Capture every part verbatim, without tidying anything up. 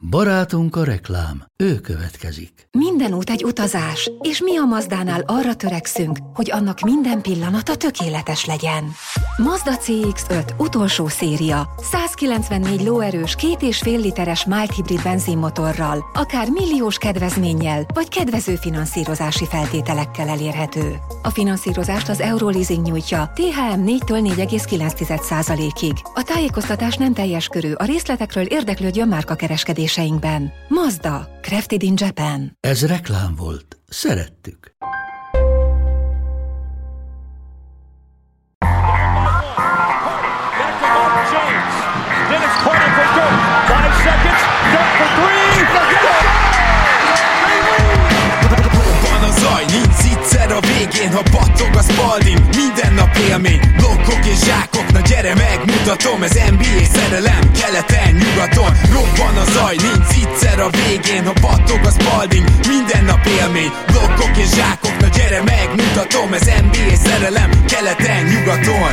Barátunk a reklám, ő következik. Minden út egy utazás, és mi a Mazdánál arra törekszünk, hogy annak minden pillanata tökéletes legyen. Mazda cé iksz öt utolsó széria, százkilencvennégy lóerős, két és fél literes mild hibrid benzinmotorral, akár milliós kedvezménnyel, vagy kedvező finanszírozási feltételekkel elérhető. A finanszírozást az Euroleasing nyújtja té há em négytől négy egész kilenc százalékig. A tájékoztatás nem teljes körű, a részletekről érdeklődjön márkakereskedéseinkben. Mazda, crafted in Japan. Ez reklám volt. Szerettük. A végén, ha battog a Spalding, minden nap élmény, blokkok és zsákok, na gyere megmutatom, ez en bé á szerelem, keleten, nyugaton, robban a zaj, nincs egyszer a végén, ha battog a Spalding, minden nap élmény, blokkok és zsákok, na gyere megmutatom, ez en bé á szerelem, keleten, nyugaton.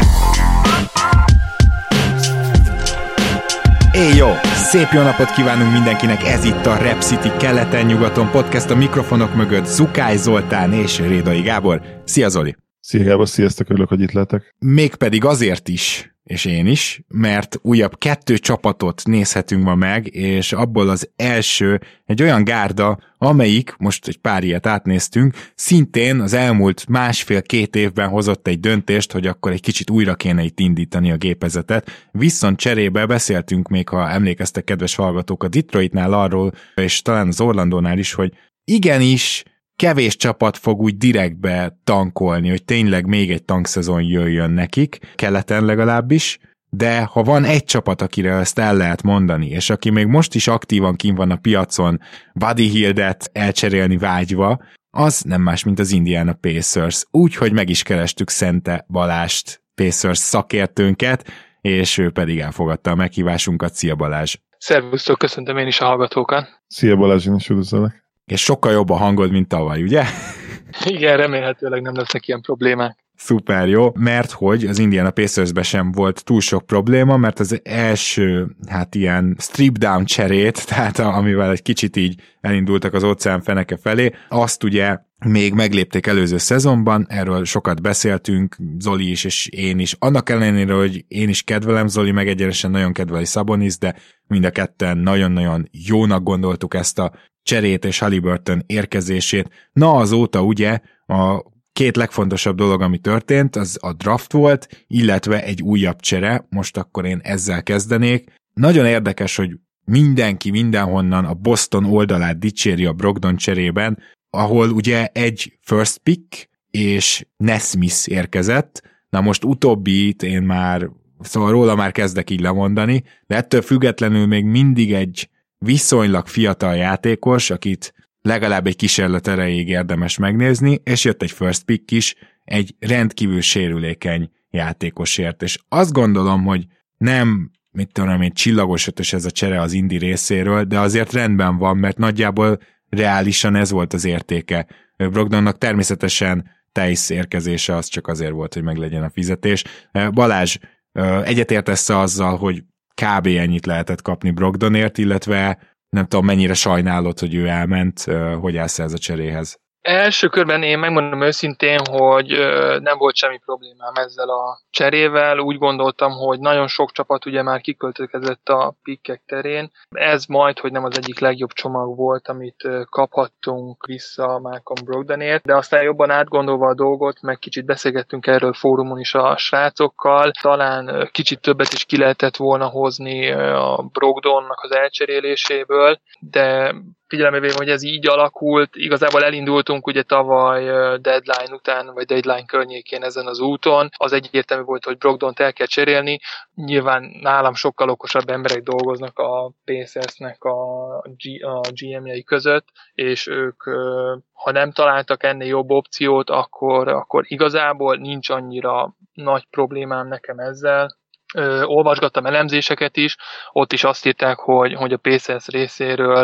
Éj jó! Szép jó napot kívánunk mindenkinek, ez itt a Rap City keleten-nyugaton podcast, a mikrofonok mögött Zukály Zoltán és Rédai Gábor. Szia Zoli! Szia Gábor, sziasztok, örülök, hogy itt lehetek. Mégpedig azért is, és én is, mert újabb kettő csapatot nézhetünk ma meg, és abból az első egy olyan gárda, amelyik, most egy pár ilyet átnéztünk, szintén az elmúlt másfél-két évben hozott egy döntést, hogy akkor egy kicsit újra kéne itt indítani a gépezetet. Viszont cserébe beszéltünk még, ha emlékeztek, kedves hallgatók, a Detroitnál arról, és talán az Orlandónál is, hogy igenis, kevés csapat fog úgy direktbe tankolni, hogy tényleg még egy tankszezon jöjjön nekik, keleten legalábbis, de ha van egy csapat, akire ezt el lehet mondani, és aki még most is aktívan kint van a piacon, Buddy Hildet elcserélni vágyva, az nem más, mint az Indiana Pacers. Úgyhogy meg is kerestük Szente Balást, Pacers szakértőnket, és ő pedig elfogadta a meghívásunkat. Szia Balázs! Szervusztok, köszöntöm én is a hallgatókat! Szia Balázs, én is üdvözlök! És sokkal jobb a hangod, mint tavaly, ugye? Igen, remélhetőleg nem lesznek ilyen problémák. Szuper jó, mert hogy az Indiana Pacersben sem volt túl sok probléma, mert az első, hát ilyen strip down cserét, tehát amivel egy kicsit így elindultak az óceán feneke felé, azt ugye még meglépték előző szezonban, erről sokat beszéltünk, Zoli is és én is. Annak ellenére, hogy én is kedvelem, Zoli meg egyenesen nagyon kedveli Sabonis, de mind a ketten nagyon-nagyon jónak gondoltuk ezt a cserét és Haliburton érkezését. Na azóta ugye a két legfontosabb dolog, ami történt, az a draft volt, illetve egy újabb csere, most akkor én ezzel kezdenék. Nagyon érdekes, hogy mindenki mindenhonnan a Boston oldalát dicséri a Brogdon cserében, ahol ugye egy first pick és Nesmith érkezett. Na most utóbbit én már, szóval róla már kezdek így lemondani, de ettől függetlenül még mindig egy viszonylag fiatal játékos, akit legalább egy kísérlet erejéig érdemes megnézni, és jött egy first pick is, egy rendkívül sérülékeny játékosért, és azt gondolom, hogy nem, mit tudom én, csillagos ötös ez a csere az Indi részéről, de azért rendben van, mert nagyjából reálisan ez volt az értéke. Brogdonnak természetesen Theis érkezése az csak azért volt, hogy meglegyen a fizetés. Balázs, egyetértesz azzal, hogy kb. Ennyit lehetett kapni Brogdonért, illetve nem tudom, mennyire sajnálod, hogy ő elment, hogy állsz ez a cseréhez? Első körben én megmondom őszintén, hogy nem volt semmi problémám ezzel a cserével. Úgy gondoltam, hogy nagyon sok csapat ugye már kiköltökezett a pikkek terén. Ez majd, hogy nem az egyik legjobb csomag volt, amit kaphattunk vissza Malcolm Brogdonért, de aztán jobban átgondolva a dolgot, meg kicsit beszélgettünk erről fórumon is a srácokkal. Talán kicsit többet is ki lehetett volna hozni a Brogdonnak az elcseréléséből, de figyelembe véve, hogy ez így alakult, igazából elindultunk ugye tavaly deadline után, vagy deadline környékén ezen az úton. Az egyértelmű volt, hogy Brogdont el kell cserélni. Nyilván nálam sokkal okosabb emberek dolgoznak a Pacersnek a, G- a gé em-jei között, és ők, ha nem találtak ennél jobb opciót, akkor, akkor igazából nincs annyira nagy problémám nekem ezzel. Ö, olvasgattam elemzéseket is, ott is azt írták, hogy, hogy a Pacers részéről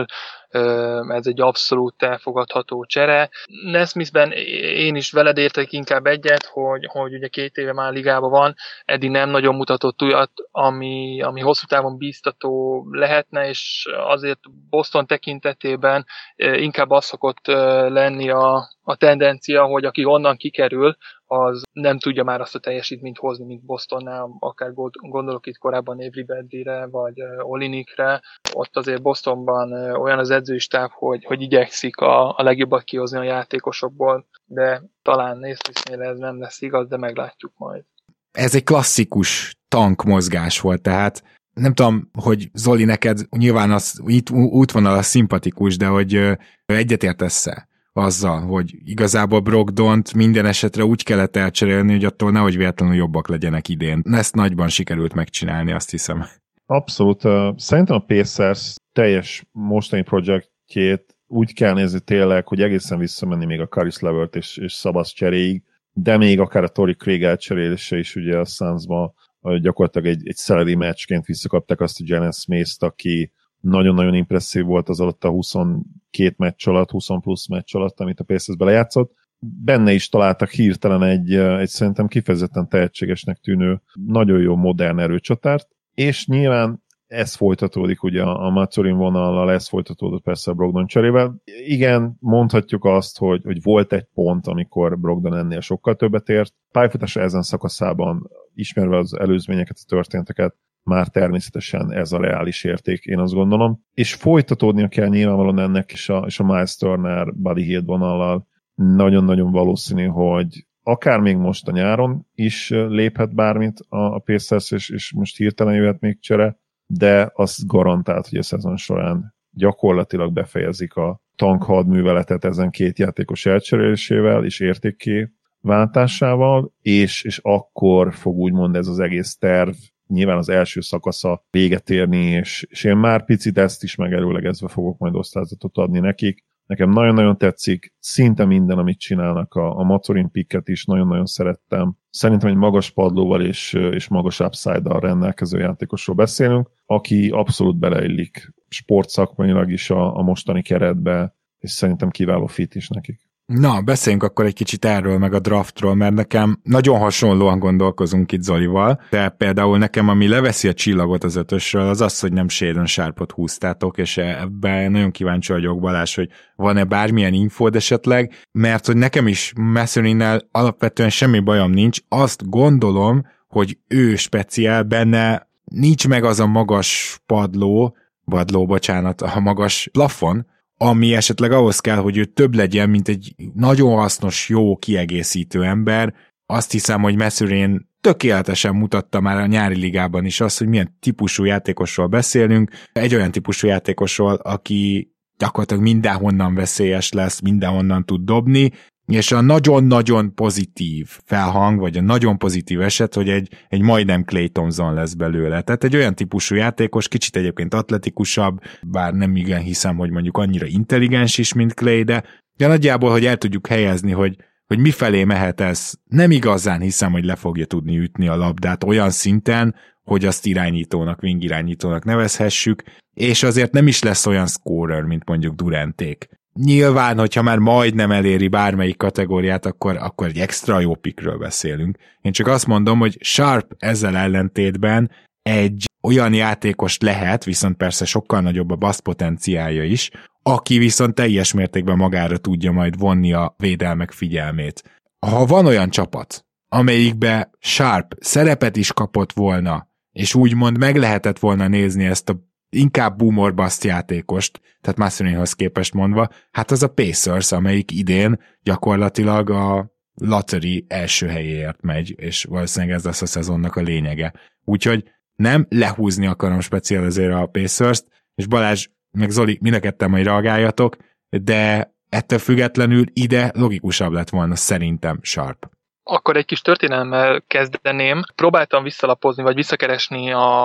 ez egy abszolút elfogadható csere. Nesmithben én is veled értek inkább egyet, hogy, hogy ugye két éve már ligában van, eddig nem nagyon mutatott olyat, ami, ami hosszú távon bíztató lehetne, és azért Boston tekintetében inkább az szokott lenni a, a tendencia, hogy aki onnan kikerül, az nem tudja már azt a teljesítményt hozni, mint Bostonnál, akár gondolok itt korábban Avery Bradleyre, vagy Olinikre. Ott azért Bostonban olyan az edzői stáb, hogy, hogy igyekszik a, a legjobbat kihozni a játékosokból, de talán Nesmithnél ez nem lesz igaz, de meglátjuk majd. Ez egy klasszikus tankmozgás volt, tehát nem tudom, hogy Zoli, neked nyilván az itt útvonal a szimpatikus, de hogy egyetértesz-e azzal, hogy igazából Brogdont minden esetre úgy kellett elcserélni, hogy attól nehogy véletlenül jobbak legyenek idén. Ezt nagyban sikerült megcsinálni, azt hiszem. Abszolút. Szerintem a Pacers teljes mostani projektjét úgy kell nézni tényleg, hogy egészen visszamenni még a Caris LeVert és, és Szabasz cseréig, de még akár a Torrey Craig elcserélése is ugye a Sunsba gyakorlatilag egy, egy salary matchként visszakapták azt a Jalen Smith-t, aki nagyon-nagyon impresszív volt az alatt a huszonkét meccs alatt, húsz plusz meccs alatt, amit a Pacers lejátszott. Benne is találtak hirtelen egy, egy szerintem kifejezetten tehetségesnek tűnő, nagyon jó modern erőcsatárt, és nyilván ez folytatódik ugye a Mathurin vonallal, ez folytatódott persze a Brogdon cserével. Igen, mondhatjuk azt, hogy, hogy volt egy pont, amikor Brogdon ennél sokkal többet ért. Pályafutása ezen szakaszában, ismerve az előzményeket, a történteket, már természetesen ez a reális érték, én azt gondolom. És folytatódnia kell nyilvánvalóan ennek is a, és a Miles Turner Buddy Hield vonallal. Nagyon-nagyon valószínű, hogy akár még most a nyáron is léphet bármit a Pacers, és, és most hirtelen jöhet még csere, de azt garantált, hogy a szezon során gyakorlatilag befejezik a tankhadműveletet ezen két játékos elcserélésével és értékké váltásával, és, és akkor fog úgymond ez az egész terv nyilván az első szakasza véget érni, és, és én már picit ezt is megerőlegezve fogok majd osztályzatot adni nekik. Nekem nagyon-nagyon tetszik, szinte minden, amit csinálnak, a, a Mathurin picket is nagyon-nagyon szerettem. Szerintem egy magas padlóval és, és magas upside-dal rendelkező játékosról beszélünk, aki abszolút beleillik sportszakmailag is a, a mostani keretbe, és szerintem kiváló fit is nekik. Na, beszéljünk akkor egy kicsit erről, meg a draftról, mert nekem nagyon hasonlóan gondolkozunk itt Zolival, de például nekem, ami leveszi a csillagot az ötösről, az az, hogy nem Shaedon Sharpot húztátok, és ebben nagyon kíváncsi vagyok, Balázs, hogy van-e bármilyen infód esetleg, mert hogy nekem is Mathurinnel alapvetően semmi bajom nincs, azt gondolom, hogy ő speciál, benne nincs meg az a magas padló, padló, bocsánat, a magas plafon, ami esetleg ahhoz kell, hogy ő több legyen, mint egy nagyon hasznos, jó kiegészítő ember. Azt hiszem, hogy Mathurin tökéletesen mutatta már a nyári ligában is azt, hogy milyen típusú játékosról beszélünk. Egy olyan típusú játékosról, aki gyakorlatilag mindenhonnan veszélyes lesz, mindenhonnan tud dobni, és a nagyon-nagyon pozitív felhang, vagy a nagyon pozitív eset, hogy egy, egy majdnem Klay Thompson lesz belőle. Tehát egy olyan típusú játékos, kicsit egyébként atletikusabb, bár nem igen hiszem, hogy mondjuk annyira intelligens is, mint Klay, de, de nagyjából, hogy el tudjuk helyezni, hogy, hogy mifelé mehet ez, nem igazán hiszem, hogy le fogja tudni ütni a labdát olyan szinten, hogy azt irányítónak, wing irányítónak nevezhessük, és azért nem is lesz olyan scorer, mint mondjuk Duranték. Nyilván, hogyha már majdnem eléri bármelyik kategóriát, akkor, akkor egy extra jó pickről beszélünk. Én csak azt mondom, hogy Sharp ezzel ellentétben egy olyan játékos lehet, viszont persze sokkal nagyobb a bassz potenciálja is, aki viszont teljes mértékben magára tudja majd vonni a védelmek figyelmét. Ha van olyan csapat, amelyikbe Sharp szerepet is kapott volna, és úgymond meg lehetett volna nézni ezt a inkább boomer bust játékost, tehát Mathurinhoz képest mondva, hát az a Pacers, amelyik idén gyakorlatilag a lottery első helyéért megy, és valószínűleg ez lesz a szezonnak a lényege. Úgyhogy nem lehúzni akarom speciál azért a Pacers-t, és Balázs, meg Zoli, mind a ketten majd reagáljatok, de ettől függetlenül ide logikusabb lett volna szerintem Sharp. Akkor egy kis történelemmel kezdeném. Próbáltam visszalapozni, vagy visszakeresni a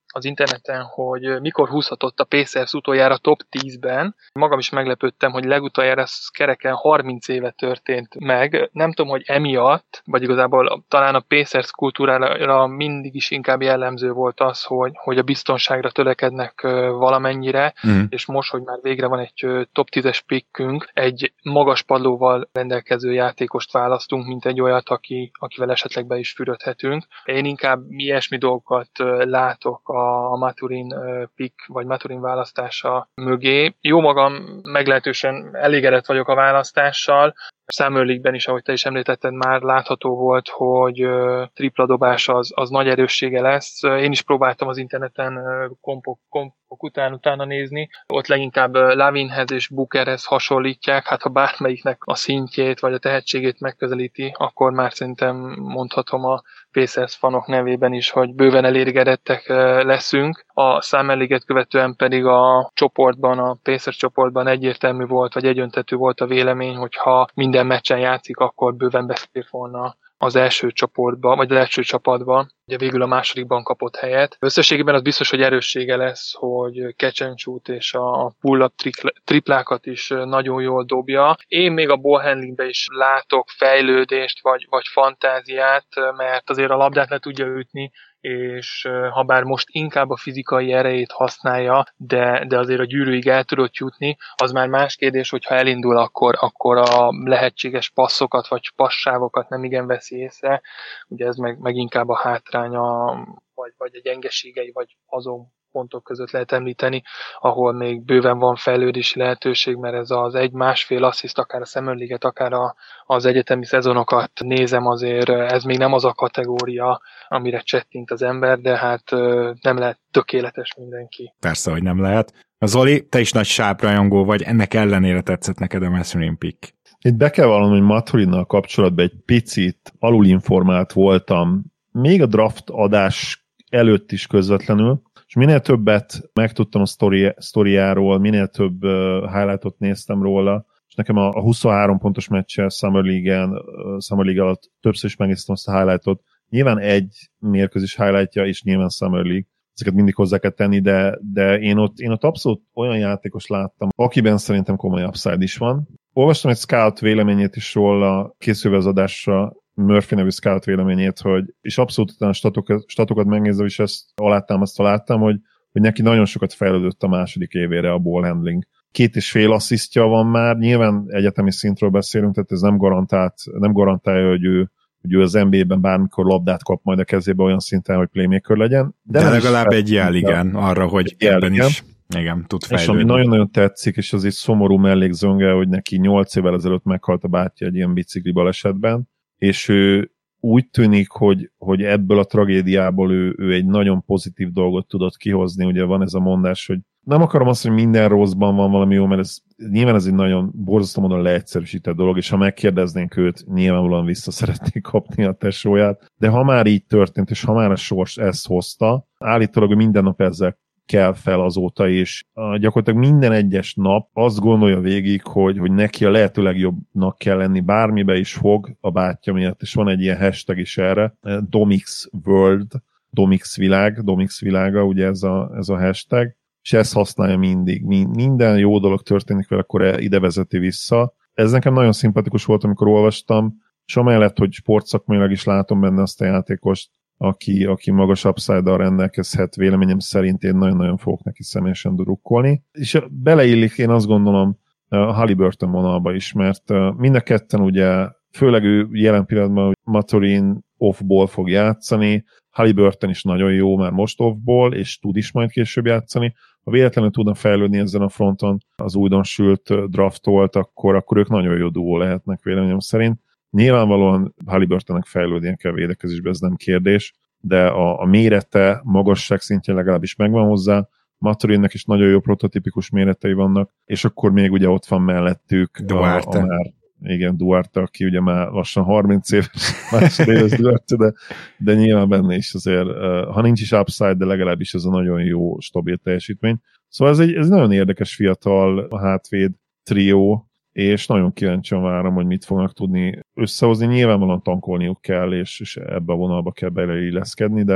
az interneten, hogy mikor húzhatott a Pacers utoljára top tízben. Magam is meglepődtem, hogy legutoljára ez kereken harminc éve történt meg. Nem tudom, hogy emiatt, vagy igazából talán a Pacers kultúrára mindig is inkább jellemző volt az, hogy, hogy a biztonságra törekednek valamennyire, mm. és most, hogy már végre van egy top tízes pickünk, egy magas padlóval rendelkező játékost választunk, mint egy olyat, aki, akivel esetleg be is fürödhetünk. Én inkább ilyesmi dolgokat látok a Mathurin pick, vagy Mathurin választása mögé. Jó magam, meglehetősen elégedett vagyok a választással. Summer League-ben is, ahogy te is említetted, már látható volt, hogy tripla dobás az, az nagy erőssége lesz. Én is próbáltam az interneten kompok, kompok után utána nézni. Ott leginkább Lavinhez és Bookerhez hasonlítják. Hát ha bármelyiknek a szintjét vagy a tehetségét megközelíti, akkor már szerintem mondhatom a Pacers fanok nevében is, hogy bőven elégedettek leszünk. A Summer League-et követően pedig a csoportban, a Pacers csoportban egyértelmű volt, vagy egyöntetű volt a vélemény, hogyha minden meccsen játszik, akkor bőven befér volna az első csoportba, vagy az első csapatba, ugye végül a másodikban kapott helyet. Összességében az biztos, hogy erőssége lesz, hogy catch and shoot és a pull-up triplákat is nagyon jól dobja. Én még a ball handlingbe is látok fejlődést, vagy, vagy fantáziát, mert azért a labdát le tudja ütni, és ha bár most inkább a fizikai erejét használja, de, de azért a gyűrűig el tudott jutni, az már más kérdés, hogyha elindul, akkor, akkor a lehetséges passzokat vagy passávokat nem igen veszi észre. Ugye ez meg, meg inkább a hátránya, vagy, vagy a gyengeségei, vagy azon pontok között lehet említeni, ahol még bőven van fejlődési lehetőség, mert ez az egy-másfél assziszt, akár a Summer League-et, akár a, az egyetemi szezonokat nézem, azért ez még nem az a kategória, amire csettint az ember, de hát nem lehet tökéletes mindenki. Persze, hogy nem lehet. Zoli, te is nagy sáprajongó vagy, ennek ellenére tetszett neked a Mathurin pick. Itt be kell vallanom, hogy Mathurinnal kapcsolatban egy picit alulinformált voltam, még a draft adás előtt is közvetlenül, és minél többet megtudtam a sztori, sztoriáról, minél több uh, highlightot néztem róla, és nekem a, a huszonhárom pontos meccsel Summer League-en, uh, Summer League alatt többször is megnéztem azt a highlightot. Nyilván egy mérkőzés highlightja, és nyilván Summer League. Ezeket mindig hozzá kell tenni, de, de én, ott, én ott abszolút olyan játékos láttam, akiben szerintem komoly upside is van. Olvastam egy scout véleményét is róla, készülve az adásra, Murphy nevű scout véleményét, hogy, és abszolút utána statokat, statokat megnézve, és ezt alátámasztva láttam, hogy, hogy neki nagyon sokat fejlődött a második évére a ball handling. Két és fél asszisztja van már, nyilván egyetemi szintről beszélünk, tehát ez nem, garantált, nem garantálja, hogy ő, hogy ő az en bé á-ben bármikor labdát kap majd a kezébe olyan szinten, hogy playmaker legyen. De, de legalább egy jel, igen, arra, hogy ebben igen. is igen, tud fejlődni. És ami nagyon-nagyon tetszik, és az egy szomorú mellékzönge, hogy neki nyolc évvel ezelőtt meghalt a bátyja egy ilyen bicikli balesetben, és ő úgy tűnik, hogy, hogy ebből a tragédiából ő, ő egy nagyon pozitív dolgot tudott kihozni. Ugye van ez a mondás, hogy nem akarom azt, hogy minden rosszban van valami jó, mert ez, nyilván ez egy nagyon borzasztó módon leegyszerűsített dolog, és ha megkérdeznénk őt, nyilvánvalóan vissza szeretnék kapni a tesóját. De ha már így történt, és ha már a sors ezt hozta, állítólag minden nap ezzel kell fel azóta, és gyakorlatilag minden egyes nap azt gondolja végig, hogy, hogy neki a lehető legjobbnak kell lenni, bármibe is fog a bátyja miatt, és van egy ilyen hashtag is erre, Domix World, Domix világ, Domix világa, ugye ez a, ez a hashtag, és ezt használja mindig. Minden jó dolog történik vele, akkor ide vezeti vissza. Ez nekem nagyon szimpatikus volt, amikor olvastam, és amellett, hogy sportszakmailag is látom benne azt a játékost, aki, aki magas upside-dal rendelkezhet, véleményem szerint én nagyon-nagyon fogok neki személyesen drukkolni. És beleillik, én azt gondolom, a Haliburton vonalba is, mert mind a ketten ugye, főleg ő jelen pillanatban, hogy Mathurin off-ball fog játszani, Haliburton is nagyon jó már most off-ball, és tud is majd később játszani. Ha véletlenül tudnak fejlődni ezen a fronton, az újdonsült draftolt, akkor, akkor ők nagyon jó duó lehetnek véleményem szerint. Nyilvánvalóan Haliburtonnak fejlődnie kell védekezésben, ez nem kérdés, de a, a mérete, magasság szintjén legalábbis megvan hozzá, Mathurinnek is nagyon jó prototipikus méretei vannak, és akkor még ugye ott van mellettük Duarte. A, a már, igen, Duarte, aki ugye már lassan harminc éves, másodéves Duarte, de, de nyilván benne is azért, ha nincs is upside, de legalábbis ez a nagyon jó, stabil teljesítmény. Szóval ez egy, ez egy nagyon érdekes fiatal a hátvéd trió, és nagyon kíváncsian várom, hogy mit fognak tudni összehozni. Nyilvánvalóan tankolniuk kell, és, és ebbe a vonalba kell beleilleszkedni, de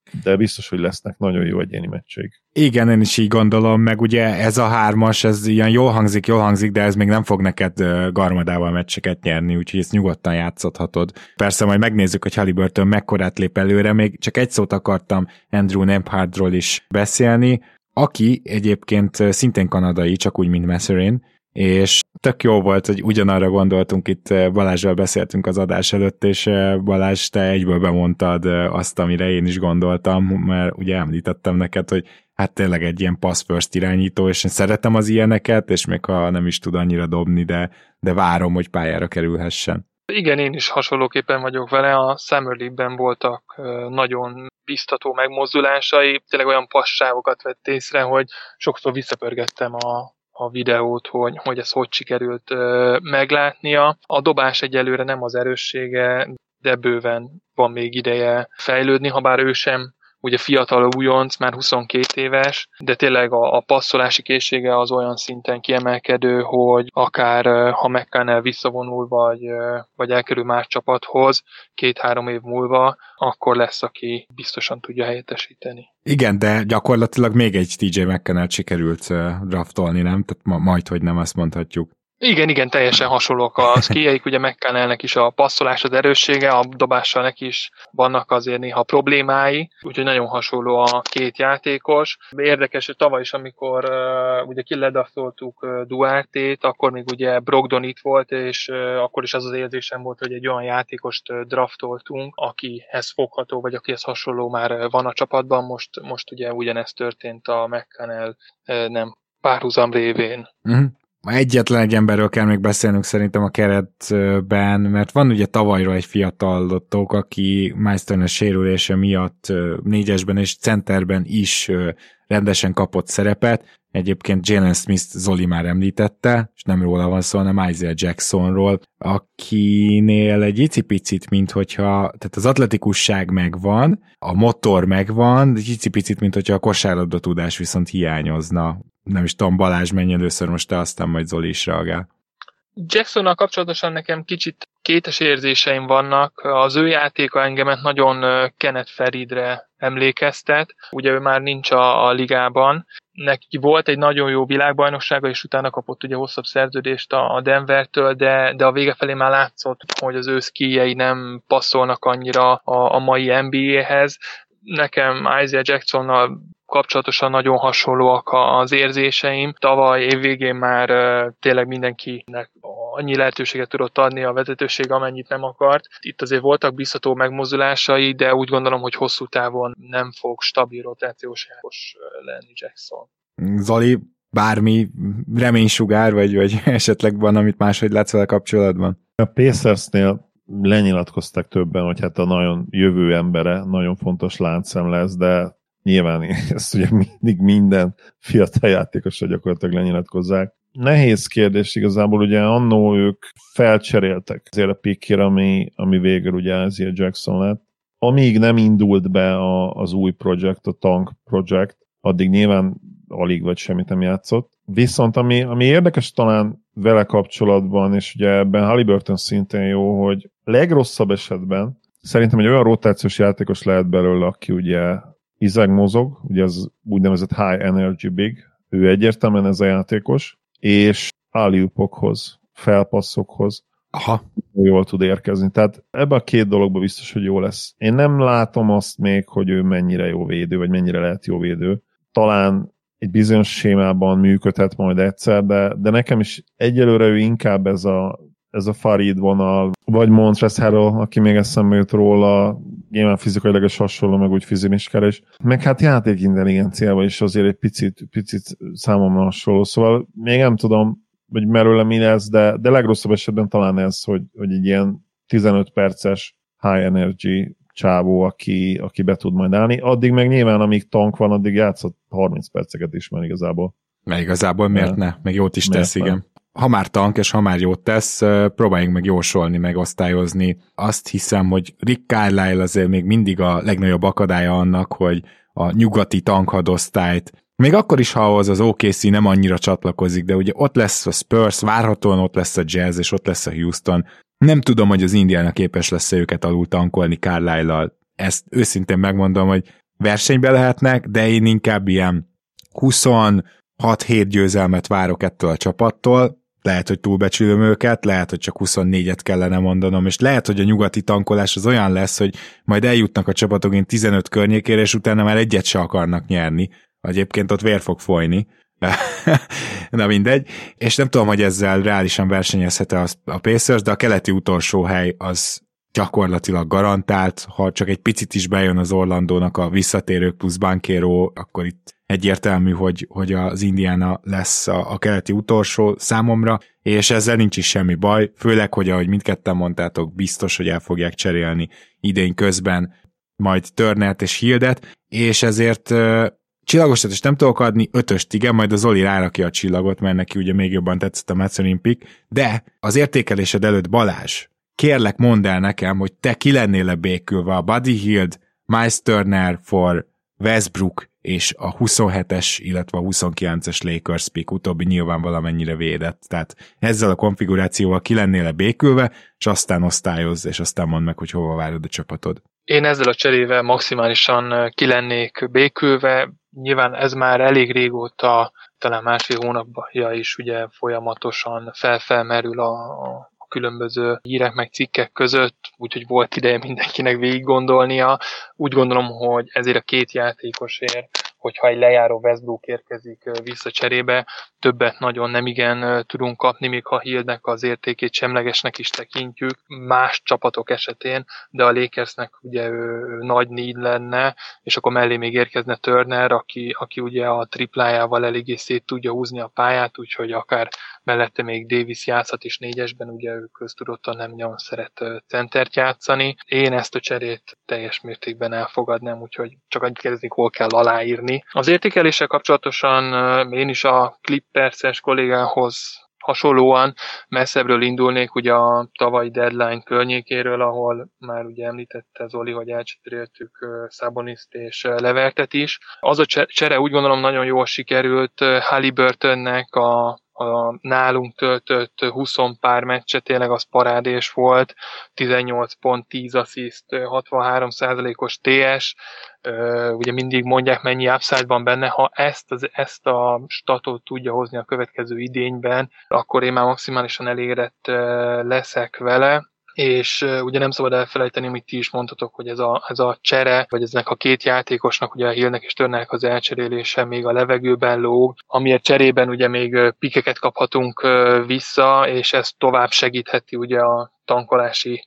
de biztos, hogy lesznek nagyon jó egyéni meccseik. Igen, én is így gondolom, meg ugye ez a hármas, ez ilyen jól hangzik, jól hangzik, de ez még nem fog neked garmadával meccseket nyerni, úgyhogy ezt nyugodtan játszhatod. Persze majd megnézzük, hogy Haliburton mekkorát lép előre, még csak egy szót akartam Andrew Nembhardról is beszélni, aki egyébként szintén kanadai, csak úgy, mint Messerin, és tök jó volt, hogy ugyanarra gondoltunk, itt Balázsral beszéltünk az adás előtt, és Balázs, te egyből bemondtad azt, amire én is gondoltam, mert ugye említettem neked, hogy hát tényleg egy ilyen pass first irányító, és én szeretem az ilyeneket, és még ha nem is tud annyira dobni, de, de várom, hogy pályára kerülhessen. Igen, én is hasonlóképpen vagyok vele, a Summer League-ben voltak nagyon biztató megmozdulásai, tényleg olyan passávokat vett észre, hogy sokszor visszapörgettem a a videót, hogy, hogy ez hogy sikerült ö, meglátnia. A dobás egyelőre nem az erőssége, de bőven van még ideje fejlődni, ha bár ő sem ugye fiatal újonc, már huszonkét éves, de tényleg a, a passzolási készsége az olyan szinten kiemelkedő, hogy akár ha McCannell visszavonul, vagy, vagy elkerül más csapathoz két-három év múlva, akkor lesz, aki biztosan tudja helyettesíteni. Igen, de gyakorlatilag még egy té jé McCannell-t sikerült draftolni, nem? Tehát ma, majd, hogy nem azt mondhatjuk. Igen, igen, teljesen hasonlók a szkíjeik, ugye McCannellnek is a passzolás az erőssége, a dobással neki is vannak azért néha problémái, úgyhogy nagyon hasonló a két játékos. Érdekes, hogy tavaly is, amikor uh, ugye kiledaftoltuk uh, Duarte-t, akkor még ugye Brogdon itt volt, és uh, akkor is az az érzésem volt, hogy egy olyan játékost uh, draftoltunk, akihez fogható, vagy akihez hasonló már uh, van a csapatban, most, most ugye ugyanezt történt a McCannell uh, nem párhuzam révén. Mm-hmm. Egyetlen egy emberről kell még beszélnünk szerintem a keretben, mert van ugye tavalyról egy fiatalottók, aki Miles Turner sérülése miatt négyesben és centerben is rendesen kapott szerepet. Egyébként Jalen Smith Zoli már említette, és nem róla van szó, hanem Isaiah Jacksonról, akinél egy icipicit, mint hogyha, tehát az atletikusság megvan, a motor megvan, egy icipicit, mint hogyha a kosárlabda tudás viszont hiányozna. Nem is tudom, Balázs, menj először most te, aztán majd Zoli is reagál. Jacksonnal kapcsolatosan nekem kicsit kétes érzéseim vannak. Az ő játéka engemet nagyon Kenneth Faridre emlékeztet. Ugye ő már nincs a, a ligában. Neki volt egy nagyon jó világbajnoksága, és utána kapott ugye hosszabb szerződést a Denvertől, de, de a vége felé már látszott, hogy az ő szkíjei nem passzolnak annyira a, a mai en bé á-hez. Nekem Isaiah Jacksonnal kapcsolatosan nagyon hasonlóak az érzéseim. Tavaly évvégén már uh, tényleg mindenkinek annyi lehetőséget tudott adni a vezetőség, amennyit nem akart. Itt azért voltak biztató megmozdulásai, de úgy gondolom, hogy hosszú távon nem fog stabil rotációs játékos lenni Jackson. Zoli, bármi reménysugár, vagy, vagy esetleg van, amit máshogy látsz vele kapcsolatban? A Pacersnél lenyilatkoztak többen, hogy hát a nagyon jövő embere, nagyon fontos láncszem lesz, de nyilván ezt ugye mindig minden fiatal játékosra gyakorlatilag lenyilatkozzák. Nehéz kérdés igazából, ugye annó ők felcseréltek azért a pickére, ami, ami végül ugye Isaiah Jackson lett. Amíg nem indult be a, az új projekt, a Tank Project, addig nyilván alig vagy semmit nem játszott. Viszont ami, ami érdekes talán vele kapcsolatban, és ugye ebben Haliburton szintén jó, hogy legrosszabb esetben szerintem egy olyan rotációs játékos lehet belőle, aki ugye izeg mozog, ugye az úgynevezett high energy big, ő egyértelműen ez a játékos, és alley-oopokhoz, felpasszokhoz Aha. jól tud érkezni. Tehát ebben a két dologban biztos, hogy jó lesz. Én nem látom azt még, hogy ő mennyire jó védő, vagy mennyire lehet jó védő. Talán egy bizonyos sémában működhet majd egyszer, de, de nekem is egyelőre ő inkább ez a, ez a Farid vonal, vagy Montrezl Harrell, aki még eszembe jut róla, nyilván fizikailag is hasonló, meg úgy fizimiskára is. Meg hát játékintelligenciával is azért egy picit, picit számomra hasonló. Szóval még nem tudom, hogy merőle mi lesz, de, de legrosszabb esetben talán ez, hogy, hogy egy ilyen tizenöt perces high energy csávó, aki, aki be tud majd állni. Addig meg nyilván, amíg tank van, addig játszott harminc perceket is már igazából. Mert igazából miért ne? Meg jót is tesz, ne? igen. Ha már tank, és ha már jót tesz, próbáljunk meg jósolni, meg osztályozni. Azt hiszem, hogy Rick Carlisle azért még mindig a legnagyobb akadálya annak, hogy a nyugati tankhadosztályt, még akkor is, ha ahhoz az o ká cé nem annyira csatlakozik, de ugye ott lesz a Spurs, várhatóan ott lesz a Jazz, és ott lesz a Houston. Nem tudom, hogy az Indiana képes lesz őket alul tankolni Carlisle-lal. Ezt őszintén megmondom, hogy versenybe lehetnek, de én inkább ilyen huszonhat-hét győzelmet várok ettől a csapattól, lehet, hogy túlbecsülöm őket, lehet, hogy csak huszonnégyet kellene mondanom, és lehet, hogy a nyugati tankolás az olyan lesz, hogy majd eljutnak a csapatok én tizenöt környékére, és utána már egyet se akarnak nyerni. Egyébként ott vér fog folyni. Na mindegy. És nem tudom, hogy ezzel reálisan versenyezhet-e a Pacers, de a keleti utolsó hely az gyakorlatilag garantált, ha csak egy picit is bejön az Orlandónak a visszatérők plusz Banchero, akkor itt egyértelmű, hogy, hogy az Indiana lesz a, a keleti utolsó számomra, és ezzel nincs is semmi baj, főleg, hogy ahogy mindketten mondtátok, biztos, hogy el fogják cserélni idén közben majd Turnert és Hildet, és ezért uh, csillagosat is nem tudok adni, ötöst igen, majd a Zoli rárakja a csillagot, mert neki ugye még jobban tetszett a Mathurin pick, de az értékelésed előtt Balázs, kérlek mondd el nekem, hogy te ki lennél-e békülve a Buddy Hield, Miles Turner for Westbrook és a huszonhetes, illetve a huszonkilences Lakers pick, utóbbi nyilván valamennyire védett. Tehát ezzel a konfigurációval ki lennél-e békülve, és aztán osztályozz, és aztán mondd meg, hogy hova várod a csapatod. Én ezzel a cserével maximálisan ki lennék békülve. Nyilván ez már elég régóta, talán másfél hónapja is ugye folyamatosan felfelmerül a, a különböző hírek meg cikkek között, úgyhogy volt ideje mindenkinek végig gondolnia. Úgy gondolom, hogy ezért a két játékosért, hogyha egy lejáró Westbrook érkezik vissza cserébe, többet nagyon nem igen tudunk kapni, még ha Hieldnek az értékét semlegesnek is tekintjük más csapatok esetén, de a Lakersnek ugye ő, ő nagy need lenne, és akkor mellé még érkezne Turner, aki, aki ugye a triplájával eléggé szét tudja húzni a pályát, úgyhogy akár mellette még Davis játszhat is négyesben, ugye ő köztudottan nem nagyon szeret centert játszani. Én ezt a cserét teljes mértékben elfogadnám, úgyhogy csak annyit kérdezni, hol kell aláírni. Az értékeléssel kapcsolatosan én is a Clippers-es kollégához hasonlóan messzebbről indulnék ugye a tavalyi deadline környékéről, ahol már ugye említette Zoli, hogy elcseréltük Szaboniszt és Levertet is. Az a csere úgy gondolom nagyon jól sikerült Haliburtonnek a a nálunk töltött húsz pár meccse, tényleg az parádés volt, tizennyolc pont, tíz assziszt, hatvanhárom százalékos té es, ugye mindig mondják, mennyi upside van benne, ha ezt, az, ezt a statot tudja hozni a következő idényben, akkor én már maximálisan elégedett leszek vele, és uh, ugye nem szabad elfelejteni, amit ti is mondtatok, hogy ez a, ez a csere, vagy eznek a két játékosnak, ugye a Hieldnek és Turnernek az elcserélése még a levegőben lóg, amiért cserében ugye még uh, pikeket kaphatunk uh, vissza, és ez tovább segítheti ugye a tankolási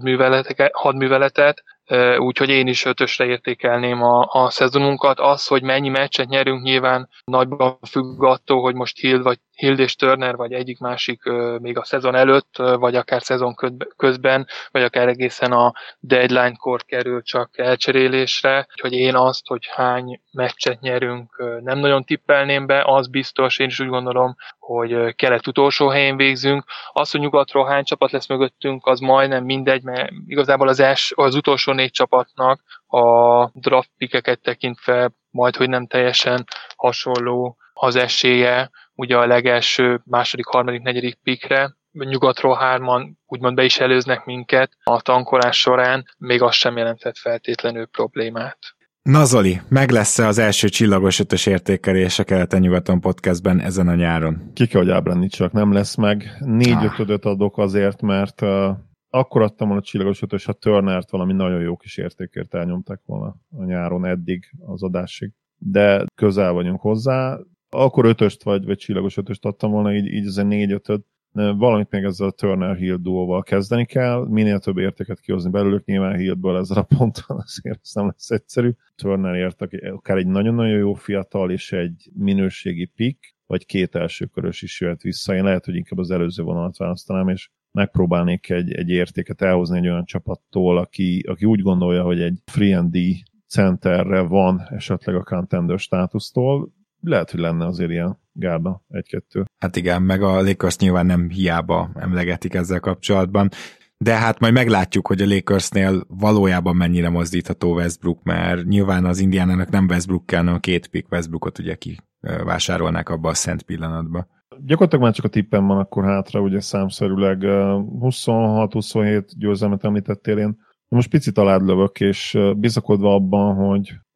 hadműveletet, uh, úgyhogy én is ötösre értékelném a, a szezonunkat. Az, hogy mennyi meccset nyerünk, nyilván nagyban függ attól, hogy most Hield vagy Hield és Turner, vagy egyik-másik uh, még a szezon előtt, uh, vagy akár szezon közben, vagy akár egészen a deadline-kor kerül csak elcserélésre. Úgyhogy én azt, hogy hány meccset nyerünk, uh, nem nagyon tippelném be, az biztos, én is úgy gondolom, hogy uh, kelet utolsó helyén végzünk. Az, hogy nyugatról hány csapat lesz mögöttünk, az majdnem mindegy, mert igazából az, els, az utolsó négy csapatnak a draft pickeket tekintve majd, hogy nem teljesen hasonló az esélye, ugye a legelső, második, harmadik, negyedik pickre, nyugatról hárman úgymond be is előznek minket a tankolás során, még az sem jelentett feltétlenül problémát. Na Zoli, meg lesz-e az első csillagos ötös értékelés a Keleten-nyugaton podcastben ezen a nyáron? Ki kell, hogy ábrándítsak, nem lesz meg. Négy ah. ötödöt adok azért, mert uh, akkor adtam volna a csillagos ötös, ha Turnert valami nagyon jó kis értékért elnyomták volna a nyáron eddig az adásig. De közel vagyunk hozzá. Akkor ötöst vagy, vagy csillagos ötöst adtam volna, így, így azért négy ötöd. Valamit még ezzel a Turner-Hield duóval kezdeni kell, minél több értéket kihozni belőlük, nyilván Hieldből ezzel a ponton azért ez nem lesz egyszerű. Turnerért akár egy nagyon-nagyon jó fiatal és egy minőségi pick, vagy két elsőkörös is jöhet vissza. Én lehet, hogy inkább az előző vonalat választanám, és megpróbálnék egy, egy értéket elhozni egy olyan csapattól, aki, aki úgy gondolja, hogy egy free and D centerre van esetleg a contender státusztól. Lehet, hogy lenne azért ilyen gárda egy-kettő. Hát igen, meg a Lakers nyilván nem hiába emlegetik ezzel kapcsolatban, de hát majd meglátjuk, hogy a Lakersnél valójában mennyire mozdítható Westbrook, mert nyilván az Indiánának nem Westbrook kell, hanem a két pick Westbrookot ugye ki vásárolnák abba a szent pillanatba. Gyakorlatilag már csak a tippem van akkor hátra, ugye számszerűleg huszonhat huszonhét győzelmet említettél, én most picit alád lövök, és bizakodva abban, hogy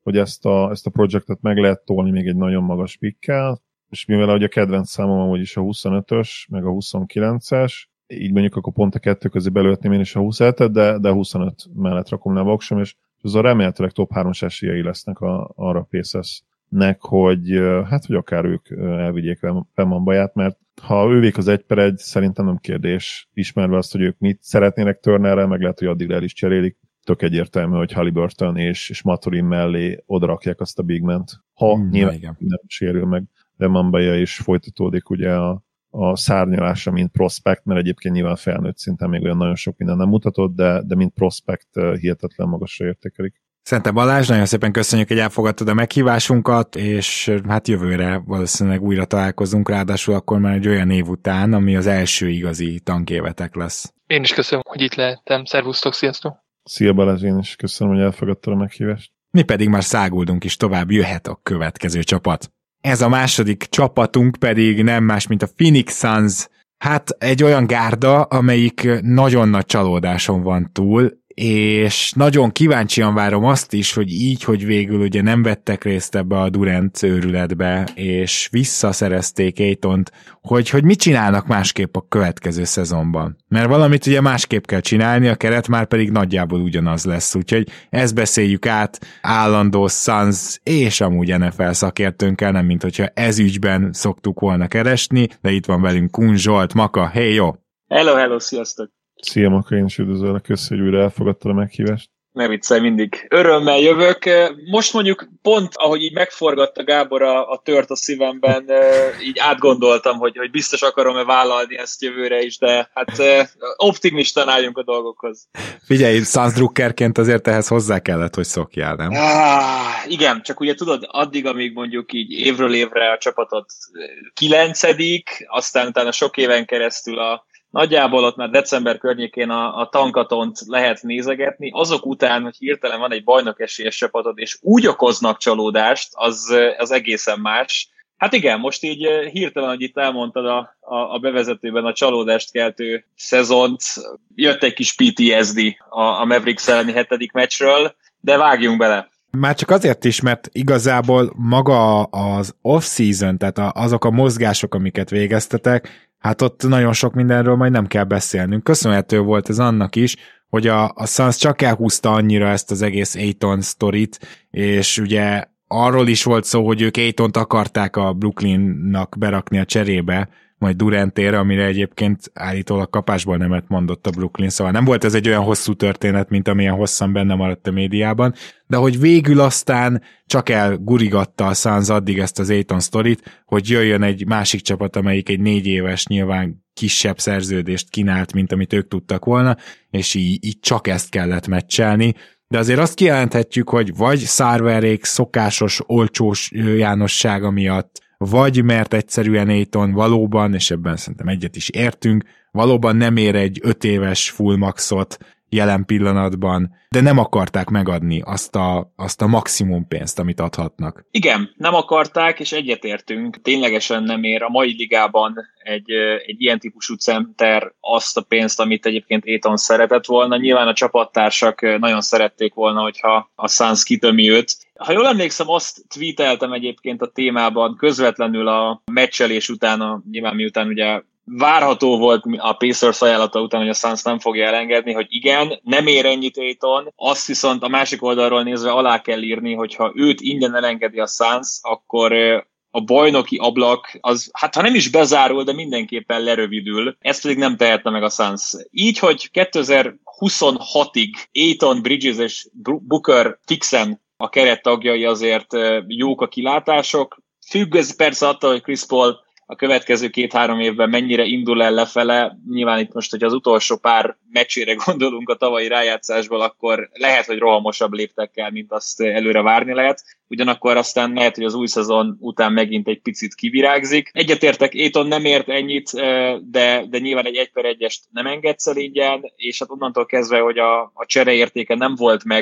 hogy ezt a, ezt a projektet meg lehet tolni még egy nagyon magas pikkel, és mivel hogy a kedvenc számom amúgy is a huszonötös, meg a huszonkilences, így mondjuk akkor pont a kettő közé belőhetném én is a huszonhetet, de, de huszonöt mellett rakom le a voksom, és azon remélhetőleg top hármas esélyei lesznek a, arra a Pacersnek, hogy hát, hogy akár ők elvigyék Wembanyamát, mert ha ővék az egy per egy, szerintem nem kérdés, ismerve azt, hogy ők mit szeretnének Turnerrel, meg lehet, hogy addig el is cserélik. Tök egyértelmű, hogy Haliburton és, és Maturin mellé odarakják azt a bigment. Ha mm, nyilván igen. Nem sérül meg Wembanyama, és folytatódik ugye a, a szárnyalása, mint prospect, mert egyébként nyilván felnőtt szinten még olyan nagyon sok minden nem mutatott, de, de mint prospect hihetetlen magasra értékelik. Szerintem Balázs, nagyon szépen köszönjük, hogy elfogadtad a meghívásunkat, és hát jövőre valószínűleg újra találkozunk, ráadásul akkor már egy olyan év után, ami az első igazi tankévetek lesz. Én is köszönöm, hogy itt lehettem. Szervusztok, sziasztok! Szia Balázs, én is köszönöm, hogy elfogadtad a meghívást. Mi pedig már száguldunk is tovább, jöhet a következő csapat. Ez a második csapatunk pedig nem más, mint a Phoenix Suns. Hát egy olyan gárda, amelyik nagyon nagy csalódáson van túl, és nagyon kíváncsian várom azt is, hogy így, hogy végül ugye nem vettek részt ebbe a Durant őrületbe, és visszaszerezték Aytont, hogy, hogy mit csinálnak másképp a következő szezonban. Mert valamit ugye másképp kell csinálni, a keret már pedig nagyjából ugyanaz lesz, úgyhogy ezt beszéljük át állandó Suns és amúgy en ef el szakértőnkkel, nem mint hogyha ez ügyben szoktuk volna keresni, de itt van velünk Kun Zsolt, Maka, hey jó! Hello, hello, sziasztok! Szia, Maka, én is üdvözöllek, köszönöm, hogy újra elfogadtad a meghívást. Ne viccelj, mindig örömmel jövök. Most mondjuk pont, ahogy így megforgatta Gábor a, a tört a szívemben, így átgondoltam, hogy, hogy biztos akarom-e vállalni ezt jövőre is, de hát optimistán álljunk a dolgokhoz. Figyelj, Suns drukkerként azért ehhez hozzá kellett, hogy szokjál, nem? Ah, igen, csak ugye tudod, addig, amíg mondjuk így évről évre a csapatot kilencedik, aztán utána sok éven keresztül a nagyjából ott már december környékén a, a tankatont lehet nézegetni, azok után, hogy hirtelen van egy bajnok esélyes csapatod, és úgy okoznak csalódást, az, az egészen más. Hát igen, most így hirtelen, hogy itt elmondtad a, a, a bevezetőben a csalódást keltő szezont, jött egy kis pé té es dé a, a Mavericks elleni hetedik meccsről, de vágjunk bele. Már csak azért is, mert igazából maga az off-season, tehát azok a mozgások, amiket végeztetek, hát ott nagyon sok mindenről majd nem kell beszélnünk. Köszönhető volt ez annak is, hogy a, a Suns csak elhúzta annyira ezt az egész Ayton sztorit, és ugye arról is volt szó, hogy ők Aytont akarták a Brooklynnak berakni a cserébe, majd Durantére, amire egyébként állítólag kapásból nemet mondott a Brooklyn, szóval nem volt ez egy olyan hosszú történet, mint amilyen hosszan benne maradt a médiában, de hogy végül aztán csak elgurigatta a Suns addig ezt az Ayton sztorit, hogy jöjjön egy másik csapat, amelyik egy négy éves nyilván kisebb szerződést kínált, mint amit ők tudtak volna, és így, így csak ezt kellett meccselni, de azért azt kijelenthetjük, hogy vagy Sarverék szokásos olcsós jánossága miatt, vagy mert egyszerűen Ayton valóban, és ebben szerintem egyet is értünk, valóban nem ér egy öt éves full maxot jelen pillanatban, de nem akarták megadni azt a, azt a maximum pénzt, amit adhatnak. Igen, nem akarták, és egyetértünk. Ténylegesen nem ér a mai ligában egy, egy ilyen típusú center azt a pénzt, amit egyébként Ayton szeretett volna. Nyilván a csapattársak nagyon szerették volna, hogyha a Suns kitömi őt. Ha jól emlékszem, azt tweeteltem egyébként a témában közvetlenül a meccselés után, nyilván miután ugye várható volt a Pacers ajánlata után, hogy a Suns nem fogja elengedni, hogy igen, nem ér ennyit Ayton, azt viszont a másik oldalról nézve alá kell írni, hogyha őt ingyen elengedi a Suns, akkor a bajnoki ablak, az, hát ha nem is bezárul, de mindenképpen lerövidül, ezt pedig nem tehetne meg a Suns. Így, hogy kétezer-huszonhatig Ayton, Bridges és Booker fixen a keret tagjai, azért jók a kilátások. Függ ez persze attól, hogy Chris Paul a következő két-három évben mennyire indul el lefele. Nyilván itt most, hogy az utolsó pár meccsére gondolunk a tavalyi rájátszásból, akkor lehet, hogy rohamosabb léptekkel, mint azt előre várni lehet. Ugyanakkor aztán lehet, hogy az új szezon után megint egy picit kivirágzik. Egyetértek, Ayton nem ért ennyit, de, de nyilván egy egy per egyest nem engedsz el ingyen, és hát onnantól kezdve, hogy a, a csereértéke nem volt meg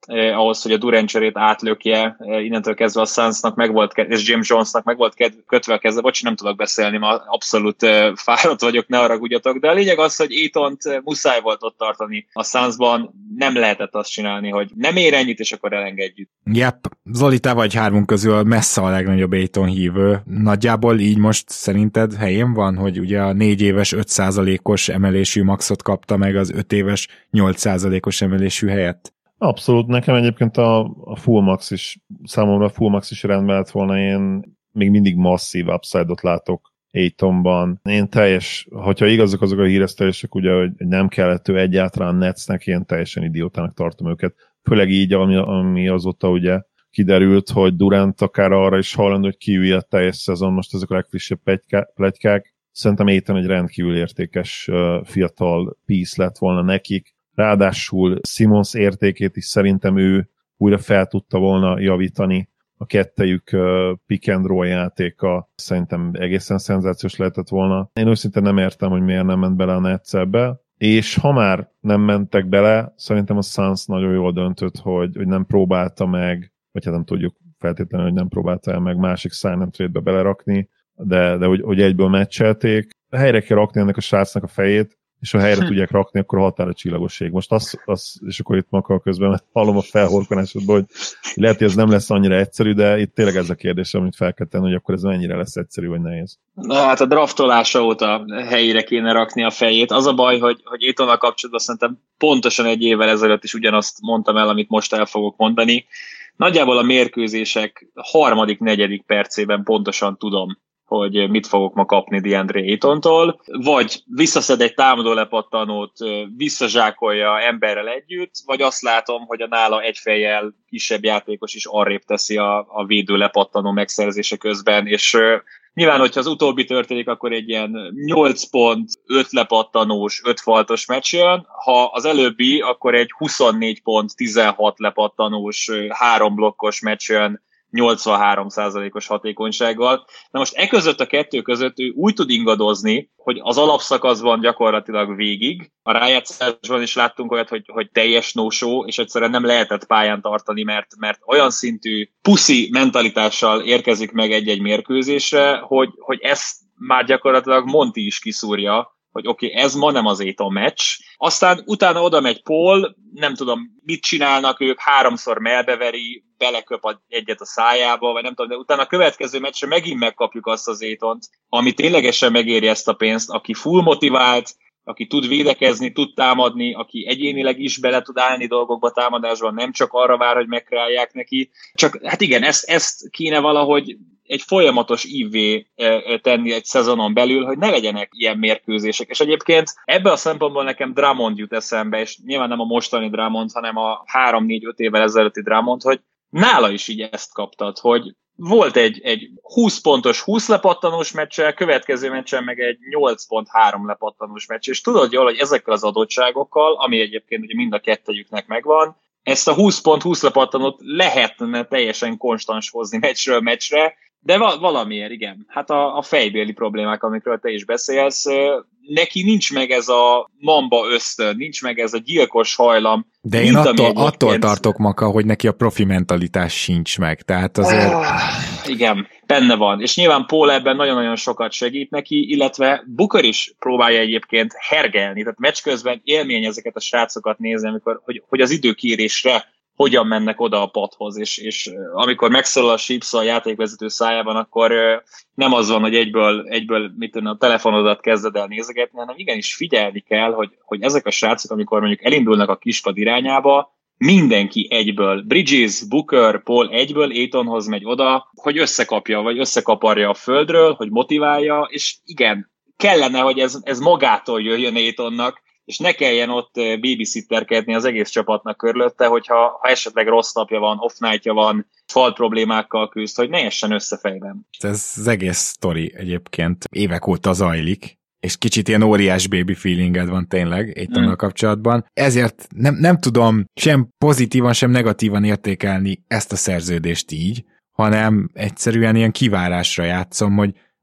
eh, ahhoz, hogy a Durant cserét átlökje, eh, innentől kezdve a Sunsnak meg volt, és James Jonesnak meg volt kötve a kezdve, bocsi, nem tudok beszélni, ma abszolút eh, fáradt vagyok, ne haragudjatok, de a lényeg az, hogy Aytont eh, muszáj volt ott tartani a Sunsban, nem lehetett azt csinálni, hogy nem ér ennyit, és akkor elengedjük. Yep, Zoli, te vagy hármunk közül messze a legnagyobb Ayton hívő. Nagyjából így most szerinted helyén van, hogy ugye a négy éves öt százalékos emelésű maxot kapta meg az öt éves nyolc százalékos emelésű helyett? Abszolút, nekem egyébként a, a full max is, számomra a full max is rendben lett volna, én még mindig masszív upside-ot látok Aytonban. Én teljes, hogyha igazak azok a híresztelések, ugye, hogy nem kellett ő egyáltalán Netsnek, én teljesen idiótának tartom őket. Főleg így, ami, ami azóta ugye kiderült, hogy Durant akár arra is hajlandó, hogy kiülje a teljes szezon, most ezek a legfrissebb pletykák. Szerintem Ayton egy rendkívül értékes fiatal piece lett volna nekik. Ráadásul Simmons értékét is szerintem ő újra fel tudta volna javítani. A kettejük pick and roll játéka szerintem egészen szenzációs lehetett volna. Én őszintén nem értem, hogy miért nem ment bele a Nets ebbe. És ha már nem mentek bele, szerintem a Suns nagyon jól döntött, hogy, hogy nem próbálta meg, vagy hát nem tudjuk feltétlenül, hogy nem próbálta el meg másik sign and trade-be belerakni, de, de hogy, hogy egyből meccselték. Helyre kell rakni ennek a srácnak a fejét, és ha helyre tudják rakni, akkor határa csillagosség. Most az, az, és akkor itt makar közben hallom a felhorkanásodból, hogy lehet, hogy ez nem lesz annyira egyszerű, de itt tényleg ez a kérdés, amit fel kell tenni, hogy akkor ez mennyire lesz egyszerű, vagy nehéz. Na hát a draftolása óta helyére kéne rakni a fejét. Az a baj, hogy, hogy Aytonnal kapcsolatban szerintem pontosan egy évvel ezelőtt is ugyanazt mondtam el, amit most el fogok mondani. Nagyjából a mérkőzések harmadik, negyedik percében pontosan tudom, hogy mit fogok ma kapni DeAndre Aytontól, vagy visszaszed egy támadó lepattanót, visszazsákolja emberrel együtt, vagy azt látom, hogy a nála egy fejjel kisebb játékos is arrébb teszi a, a védő lepattanó megszerzése közben, és uh, nyilván, hogyha az utóbbi történik, akkor egy ilyen nyolc pont, öt lepattanós, öt faltos meccs jön, ha az előbbi, akkor egy huszonnégy pont, tizenhat lepattanós, három blokkos meccs jön, nyolcvanhárom százalékos hatékonysággal. Na most e között a kettő között ő úgy tud ingadozni, hogy az alapszakaszban gyakorlatilag végig. A rájátszásban is láttunk olyat, hogy, hogy teljes no-show, és egyszerűen nem lehetett pályán tartani, mert, mert olyan szintű puszi mentalitással érkezik meg egy-egy mérkőzésre, hogy, hogy ezt már gyakorlatilag Monty is kiszúrja, hogy oké, okay, ez ma nem az Ayton meccs. Aztán utána oda megy Paul, nem tudom, mit csinálnak ők, háromszor melbeveri, beleköp egyet a szájába, vagy nem tudom, de utána a következő meccsre megint megkapjuk azt az Aytont, ami ténylegesen megéri ezt a pénzt, aki full motivált, aki tud védekezni, tud támadni, aki egyénileg is bele tud állni dolgokba támadásban, nem csak arra vár, hogy megkreálják neki. Csak hát igen, ezt, ezt kéne valahogy egy folyamatos ívvé tenni egy szezonon belül, hogy ne legyenek ilyen mérkőzések. És egyébként ebben a szempontból nekem Drummond jut eszembe, és nyilván nem a mostani Drummond, hanem a három-négy-öt évvel ezelőtti Drummond, hogy nála is így ezt kaptad, hogy volt egy, egy húsz pontos, húsz lepattanós meccse, következő meccsen meg egy nyolc pont három lepattanós meccs, és tudod jól, hogy ezekkel az adottságokkal, ami egyébként ugye mind a kettejüknek megvan, ezt a húsz pont húsz lepattanót lehetne teljesen konstans hozni meccsről meccsre, de val- valamiért, igen. Hát a, a fejbéli problémák, amikről te is beszélsz, neki nincs meg ez a mamba ösztön, nincs meg ez a gyilkos hajlam. De én attól, egyébként... attól tartok, Maka, hogy neki a profi mentalitás sincs meg, tehát azért... Oh, igen, benne van. És nyilván Paul ebben nagyon-nagyon sokat segít neki, illetve Booker is próbálja egyébként hergelni, tehát meccs közben élmény ezeket a srácokat nézni, amikor, hogy, hogy az időkérésre hogyan mennek oda a padhoz, és, és amikor megszólal a sípsz a játékvezető szájában, akkor nem az van, hogy egyből, egyből mit tudom, a telefonodat kezded el nézegetni, hanem igenis figyelni kell, hogy, hogy ezek a srácok, amikor mondjuk elindulnak a kispad irányába, mindenki egyből, Bridges, Booker, Paul egyből Aytonhoz megy oda, hogy összekapja, vagy összekaparja a földről, hogy motiválja, és igen, kellene, hogy ez, ez magától jöjjön Aytonnak, és ne kelljen ott babysitterkedni az egész csapatnak körülötte, hogyha ha esetleg rossz napja van, off nightja van, fal problémákkal küzd, hogy ne essen össze fejben. Ez az egész sztori egyébként évek óta zajlik, és kicsit ilyen óriás baby feelinged van tényleg Aytonnal hmm. kapcsolatban. Ezért nem, nem tudom sem pozitívan, sem negatívan értékelni ezt a szerződést így, hanem egyszerűen ilyen kivárásra játszom, hogy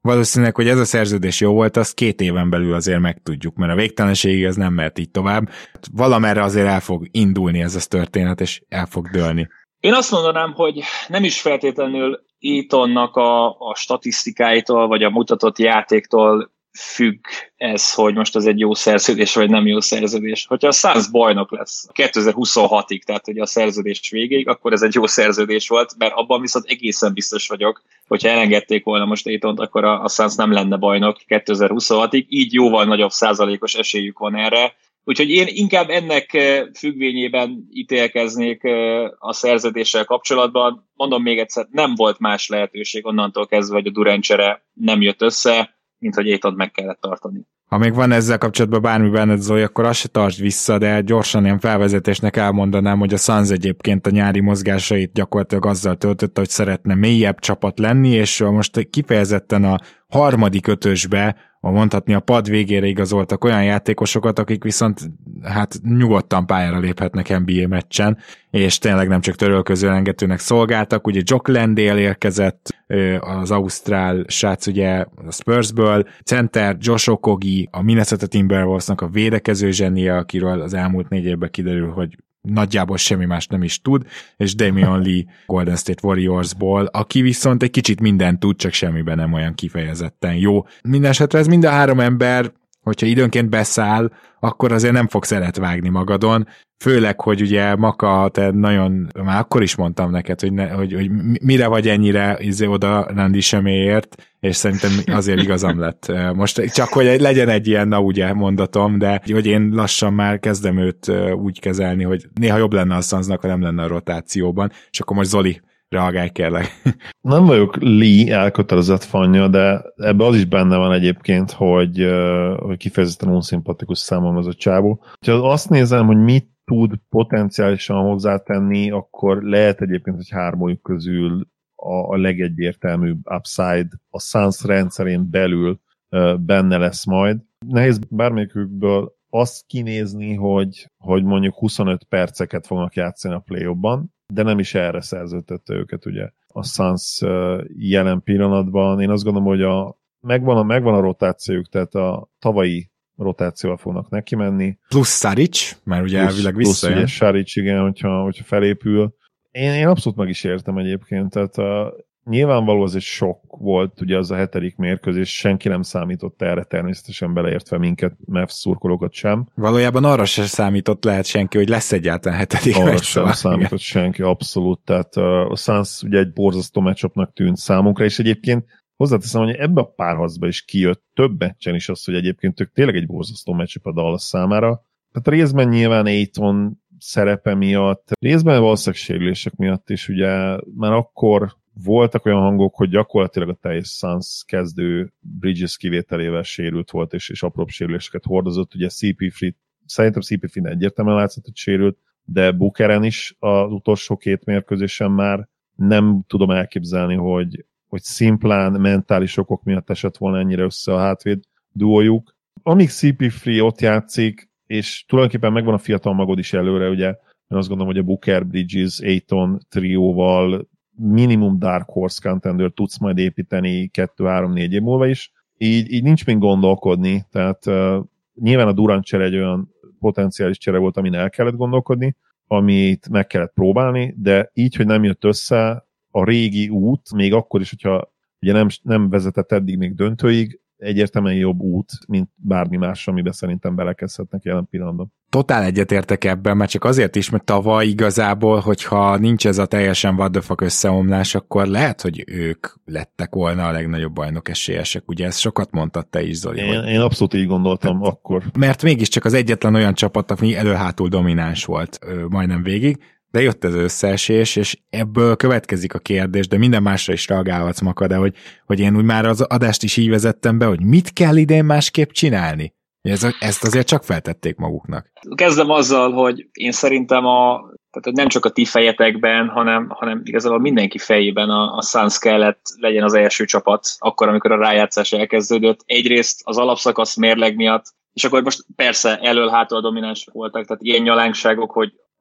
valószínűleg, hogy ez a szerződés jó volt, azt két éven belül azért megtudjuk, mert a végtelenségig ez nem mehet így tovább. Valamerre azért el fog indulni ez a történet, és el fog dőlni. Én azt mondanám, hogy nem is feltétlenül Aitonnak a, a statisztikáitól, vagy a mutatott játéktól függ ez, hogy most az egy jó szerződés, vagy nem jó szerződés. Hogyha a Suns bajnok lesz kétezer-huszonhatig, tehát ugye a szerződés végéig, akkor ez egy jó szerződés volt, mert abban viszont egészen biztos vagyok, hogyha elengedték volna most Aitont, akkor a, a Suns nem lenne bajnok kétezer-huszonhatig, így jóval nagyobb százalékos esélyük van erre. Úgyhogy én inkább ennek függvényében ítélkeznék a szerződéssel kapcsolatban. Mondom még egyszer, nem volt más lehetőség onnantól kezdve, hogy a Durant csere nem jött össze, mint hogy Aitont meg kellett tartani. Ha még van ezzel kapcsolatban bármi benned, Zoli, akkor azt se tartsd vissza, de gyorsan ilyen felvezetésnek elmondanám, hogy a Suns egyébként a nyári mozgásait gyakorlatilag azzal töltötte, hogy szeretne mélyebb csapat lenni, és most kifejezetten a harmadik ötösbe, ha mondhatni a pad végére igazoltak olyan játékosokat, akik viszont hát nyugodtan pályára léphetnek en bé á meccsen, és tényleg nem csak törölköző lengetőnek szolgáltak. Ugye Jock Landale érkezett, az ausztrál srác ugye a Spursből, center Josh Okogie, a Minnesota Timberwolvesnak a védekező zsenie, akiről az elmúlt négy évben kiderül, hogy nagyjából semmi más nem is tud, és Damian Lee Golden State Warriorsból, aki viszont egy kicsit mindent tud, csak semmiben nem olyan kifejezetten jó. Mindenesetre ez mind a három ember, hogyha időnként beszáll, akkor azért nem fog szeret vágni magadon, főleg, hogy ugye Maka, te nagyon, már akkor is mondtam neked, hogy, ne, hogy, hogy mire vagy ennyire izé oda Randy Seméért, és szerintem azért igazam lett. Most csak, hogy legyen egy ilyen, na ugye mondatom, de hogy én lassan már kezdem őt úgy kezelni, hogy néha jobb lenne a Sunsnak, ha nem lenne a rotációban, és akkor most Zoli, reagálj kérlek. Nem vagyok Lee elkötelezett fanja, de ebbe az is benne van egyébként, hogy, hogy kifejezetten unszimpatikus számomra az a csávó. Ha azt nézem, hogy mit tud potenciálisan hozzátenni, akkor lehet egyébként, hogy hármójuk közül a, a legegyértelműbb upside a Suns rendszerén belül benne lesz majd. Nehéz bármelyikükből azt kinézni, hogy, hogy mondjuk huszonöt perceket fognak játszani a play-offban, de nem is erre szerződtette őket ugye a Suns jelen pillanatban. Én azt gondolom, hogy a, megvan, a, megvan a rotációjuk, tehát a tavalyi rotációval fognak neki menni. Plusz Saric, mert ugye plusz, elvileg visszajön. Plusz ugye Saric, igen, hogyha, hogyha felépül. Én, én abszolút meg is értem egyébként, tehát a, nyilvánvaló az egy sok volt, ugye az a hetedik mérkőzés, senki nem számított erre, természetesen beleértve minket, Mavs szurkolókat sem. Valójában arra sem számított lehet senki, hogy lesz egyáltalán hetedik arra meccs. sem számított igen. senki, abszolút, tehát a Suns ugye egy borzasztó matchupnak tűnt számunkra, és egyébként hozzáteszem, hogy ebbe a párharcba is kijött több meccsen is az, hogy egyébként ők tényleg egy borzasztó matchup a Dallas számára. Tehát részben nyilván Aiton szerepe miatt, részben valószínűleg sérülések miatt is, ugye már akkor voltak olyan hangok, hogy gyakorlatilag a teljes Suns kezdő Bridges kivételével sérült volt, és, és apróbb sérüléseket hordozott. Ugye cé pé háromban, szerintem cé pé háromban egyértelműen látszott, hogy sérült, de Bookeren is az utolsó két mérkőzésen már nem tudom elképzelni, hogy, hogy szimplán mentális okok miatt esett volna ennyire össze a hátvéd duójuk. Amíg cé pé három ott játszik, és tulajdonképpen megvan a fiatal magod is előre, ugye, én azt gondolom, hogy a Booker, Bridges, Aiton trióval minimum Dark Horse contender tudsz majd építeni kettő-három-négy év múlva is. Így, így nincs mind gondolkodni, tehát uh, nyilván a Durant csere egy olyan potenciális csere volt, amin el kellett gondolkodni, amit meg kellett próbálni, de így, hogy nem jött össze a régi út, még akkor is, hogyha ugye nem, nem vezetett eddig még döntőig, egyértelműen jobb út, mint bármi más, amiben szerintem belekezdhetnek jelen pillanatban. Totál egyetértek ebben, mert csak azért is, mert tavaly igazából, hogyha nincs ez a teljesen what the fuck összeomlás, akkor lehet, hogy ők lettek volna a legnagyobb bajnok esélyesek. Ugye ezt sokat mondtad te is, Zoli. Én, én abszolút így gondoltam hát, akkor. Mert mégiscsak az egyetlen olyan csapat, ami elő-hátul domináns volt ö, majdnem végig, de jött ez összeesés, és ebből következik a kérdés, de minden másra is reagálhatsz, Maka, de hogy, hogy én úgy már az adást is így vezettem be, hogy mit kell idén másképp csinálni? Ez, ezt azért csak feltették maguknak. Kezdem azzal, hogy én szerintem a, tehát nem csak a ti fejetekben, hanem, hanem igazából mindenki fejében a, a Suns kellett legyen az első csapat, akkor, amikor a rájátszás elkezdődött. Egyrészt az alapszakasz mérleg miatt, és akkor most persze elől-hátul dominánsok voltak, tehát ilyen nyalánkságok, hogy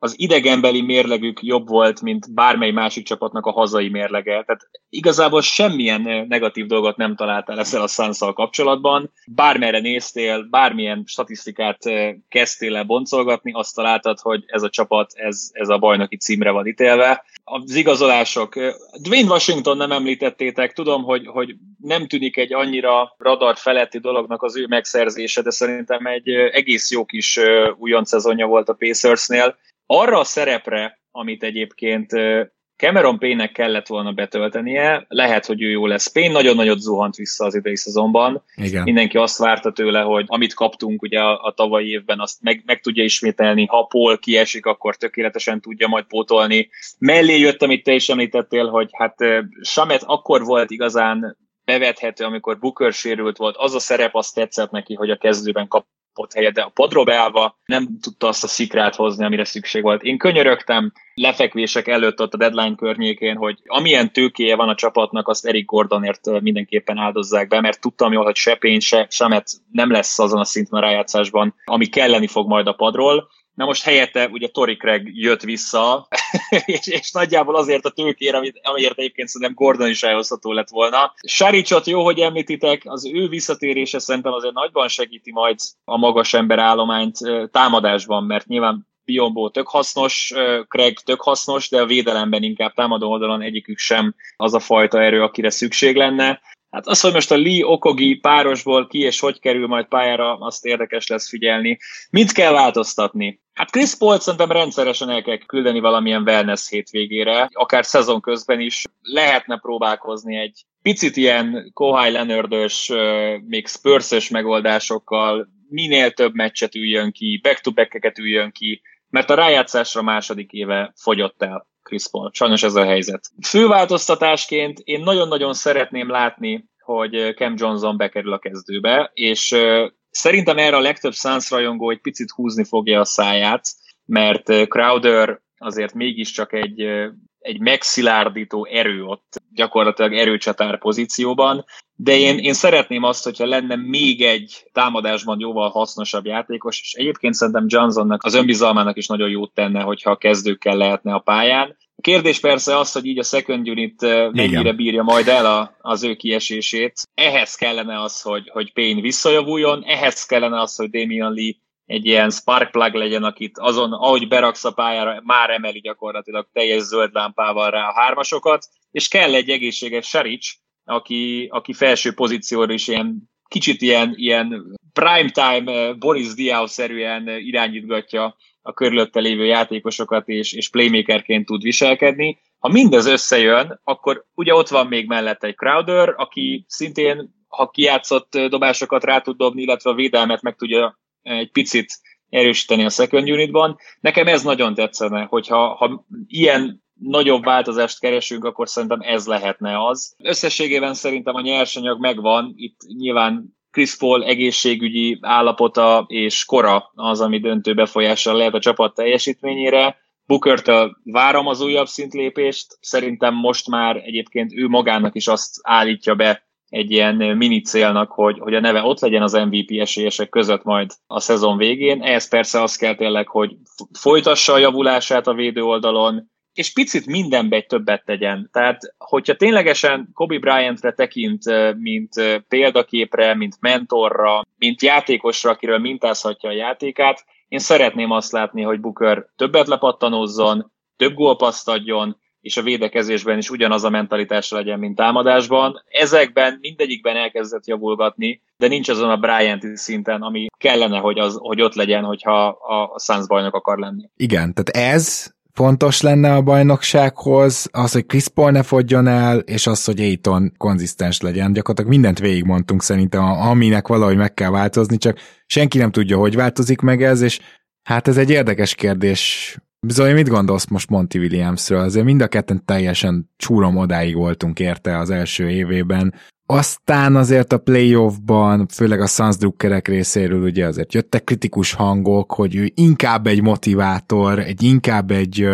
az idegenbeli mérlegük jobb volt, mint bármely másik csapatnak a hazai mérlege. Tehát igazából semmilyen negatív dolgot nem találtál ezzel a Suns-szal kapcsolatban. Bármerre néztél, bármilyen statisztikát kezdtél el boncolgatni, azt találtad, hogy ez a csapat, ez, ez a bajnoki címre van ítélve. Az igazolások. Dwayne Washington nem említettétek, tudom, hogy, hogy nem tűnik egy annyira radar feletti dolognak az ő megszerzése, de szerintem egy egész jó kis újonc szezonja volt a Pacersnél. Arra a szerepre, amit egyébként Cameron Payne-nek kellett volna betöltenie, lehet, hogy ő jó lesz. Payne nagyon nagyot zuhant vissza az idei szezonban. Igen. Mindenki azt várta tőle, hogy amit kaptunk ugye a, a tavalyi évben, azt meg, meg tudja ismételni. Ha Paul kiesik, akkor tökéletesen tudja majd pótolni. Mellé jött, amit te is említettél, hogy hát Shamet akkor volt igazán bevethető, amikor Booker sérült volt. Az a szerep, azt tetszett neki, hogy a kezdőben kap helyet, de a padról beállva nem tudta azt a szikrát hozni, amire szükség volt. Én könyörögtem lefekvések előtt ott a deadline környékén, hogy amilyen tőkéje van a csapatnak, azt Eric Gordonért mindenképpen áldozzák be, mert tudtam jól, hogy se Payne, se Shamet nem lesz azon a szinten a rájátszásban, ami kelleni fog majd a padról. Na most helyette ugye Torrey Craig jött vissza, és, és nagyjából azért a tőkére, amit, amiért egyébként szerintem Gordon is elhozható lett volna. Saricot jó, hogy említitek, az ő visszatérése szerintem azért nagyban segíti majd a magas ember állományt támadásban, mert nyilván Biyombo tök hasznos, Craig tök hasznos, de a védelemben inkább támadó oldalon egyikük sem az a fajta erő, akire szükség lenne. Hát az, hogy most a Lee Okogie párosból ki és hogy kerül majd pályára, azt érdekes lesz figyelni. Mit kell változtatni? Hát Chris Paul szerintem rendszeresen el kell küldeni valamilyen wellness hétvégére, akár szezon közben is lehetne próbálkozni egy picit ilyen Kawhi Leonard-ös, még Spurs-ös megoldásokkal, minél több meccset üljön ki, back-to-back-eket üljön ki, mert a rájátszásra második éve fogyott el Chris Paul. Sajnos ez a helyzet. Főváltoztatásként én nagyon-nagyon szeretném látni, hogy Cam Johnson bekerül a kezdőbe, és szerintem erre a legtöbb Suns rajongó egy picit húzni fogja a száját, mert Crowder azért mégiscsak egy, egy megszilárdító erő ott, gyakorlatilag erőcsatár pozícióban, de én, én szeretném azt, hogyha lenne még egy támadásban jóval hasznosabb játékos, és egyébként szerintem Johnsonnak az önbizalmának is nagyon jót tenne, hogyha a kezdőkkel lehetne a pályán. A kérdés persze az, hogy így a second unit mennyire Igen. bírja majd el a, az ő kiesését. Ehhez kellene az, hogy, hogy Payne visszajavuljon, ehhez kellene az, hogy Damian Lee egy ilyen spark plug legyen, akit azon, ahogy beraksz a pályára, már emeli gyakorlatilag teljes zöld lámpával rá a hármasokat, és kell egy egészséges Saric, aki, aki felső pozícióra is ilyen kicsit ilyen, ilyen primetime Boris Diaw-szerűen irányítgatja a körülötte lévő játékosokat, és, és playmakerként tud viselkedni. Ha mindez összejön, akkor ugye ott van még mellett egy Crowder, aki szintén, ha kijátszott dobásokat rá tud dobni, illetve a védelmet meg tudja egy picit erősíteni a second unitban. Nekem ez nagyon tetszene, hogyha ha ilyen nagyobb változást keresünk, akkor szerintem ez lehetne az. Összességében szerintem a nyersanyag megvan, itt nyilván Chris Paul egészségügyi állapota és kora az, ami döntő befolyással lehet a csapat teljesítményére. Bookertől várom az újabb szintlépést, szerintem most már egyébként ő magának is azt állítja be egy ilyen mini célnak, hogy, hogy a neve ott legyen az em vé pé esélyesek között majd a szezon végén. Ehhez persze az kell tényleg, hogy folytassa a javulását a védő oldalon, és picit mindenbe egy többet tegyen. Tehát, hogyha ténylegesen Kobe Bryantre tekint, mint példaképre, mint mentorra, mint játékosra, akiről mintázhatja a játékát, én szeretném azt látni, hogy Booker többet lepattanózzon, több gólpasszt adjon, és a védekezésben is ugyanaz a mentalitásra legyen, mint támadásban. Ezekben mindegyikben elkezdett javulgatni, de nincs azon a Bryanti szinten, ami kellene, hogy, az, hogy ott legyen, hogyha a Suns bajnok akar lenni. Igen, tehát ez fontos lenne a bajnoksághoz, az, hogy Chris Paul ne fogjon el, és az, hogy Ayton konzisztens legyen. Gyakorlatilag mindent végigmondtunk szerintem, aminek valahogy meg kell változni, csak senki nem tudja, hogy változik meg ez, és hát ez egy érdekes kérdés. Zoli, mit gondolsz most Monty Williamsről? Azért mind a ketten teljesen csúrom odáig voltunk érte az első évében. Aztán azért a playoffban, főleg a Suns drukkerek részéről ugye azért jöttek kritikus hangok, hogy ő inkább egy motivátor, egy inkább egy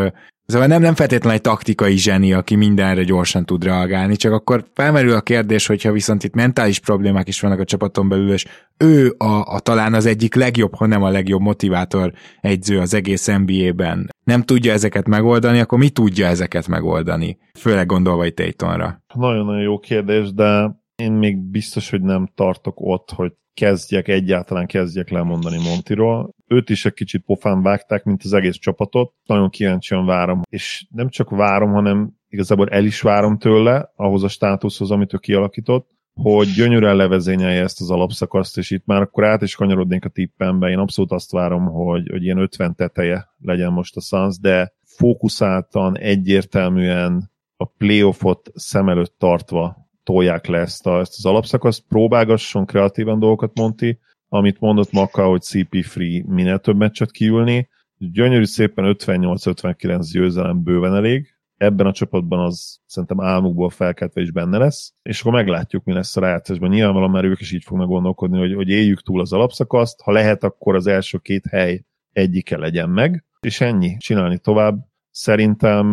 Szóval nem, nem feltétlenül egy taktikai zseni, aki mindenre gyorsan tud reagálni, csak akkor felmerül a kérdés, hogyha viszont itt mentális problémák is vannak a csapaton belül, és ő a, a talán az egyik legjobb, ha nem a legjobb motivátor egyző az egész en bé á-ben. Nem tudja ezeket megoldani, akkor mi tudja ezeket megoldani? Főleg gondolva itt Aytonra. Nagyon-nagyon jó kérdés, de én még biztos, hogy nem tartok ott, hogy kezdjek, egyáltalán kezdjek lemondani Montyról. Őt is egy kicsit pofán vágták, mint az egész csapatot. Nagyon kíváncsian várom. És nem csak várom, hanem igazából el is várom tőle, ahhoz a státuszhoz, amit ő kialakított, hogy gyönyörűen levezényelje ezt az alapszakaszt, és itt már akkor át is kanyarodnék a tippembe. Én abszolút azt várom, hogy, hogy ilyen ötven teteje legyen most a Suns, de fókuszáltan, egyértelműen a playoffot szem előtt tartva tolják le ezt, a, ezt az alapszakaszt, próbálgasson kreatívan dolgokat, Monty, amit mondott Maka, hogy cé pé Free minél több meccset kiülni. Gyönyörű szépen ötvennyolc ötvenkilenc győzelem bőven elég. Ebben a csapatban az szerintem álmukból felkeltve is benne lesz, és akkor meglátjuk, mi lesz a rájátszásban. Nyilvánvalóan már ők is így fognak gondolkodni, hogy, hogy éljük túl az alapszakaszt, ha lehet, akkor az első két hely egyike legyen meg, és ennyi, csinálni tovább. Szerintem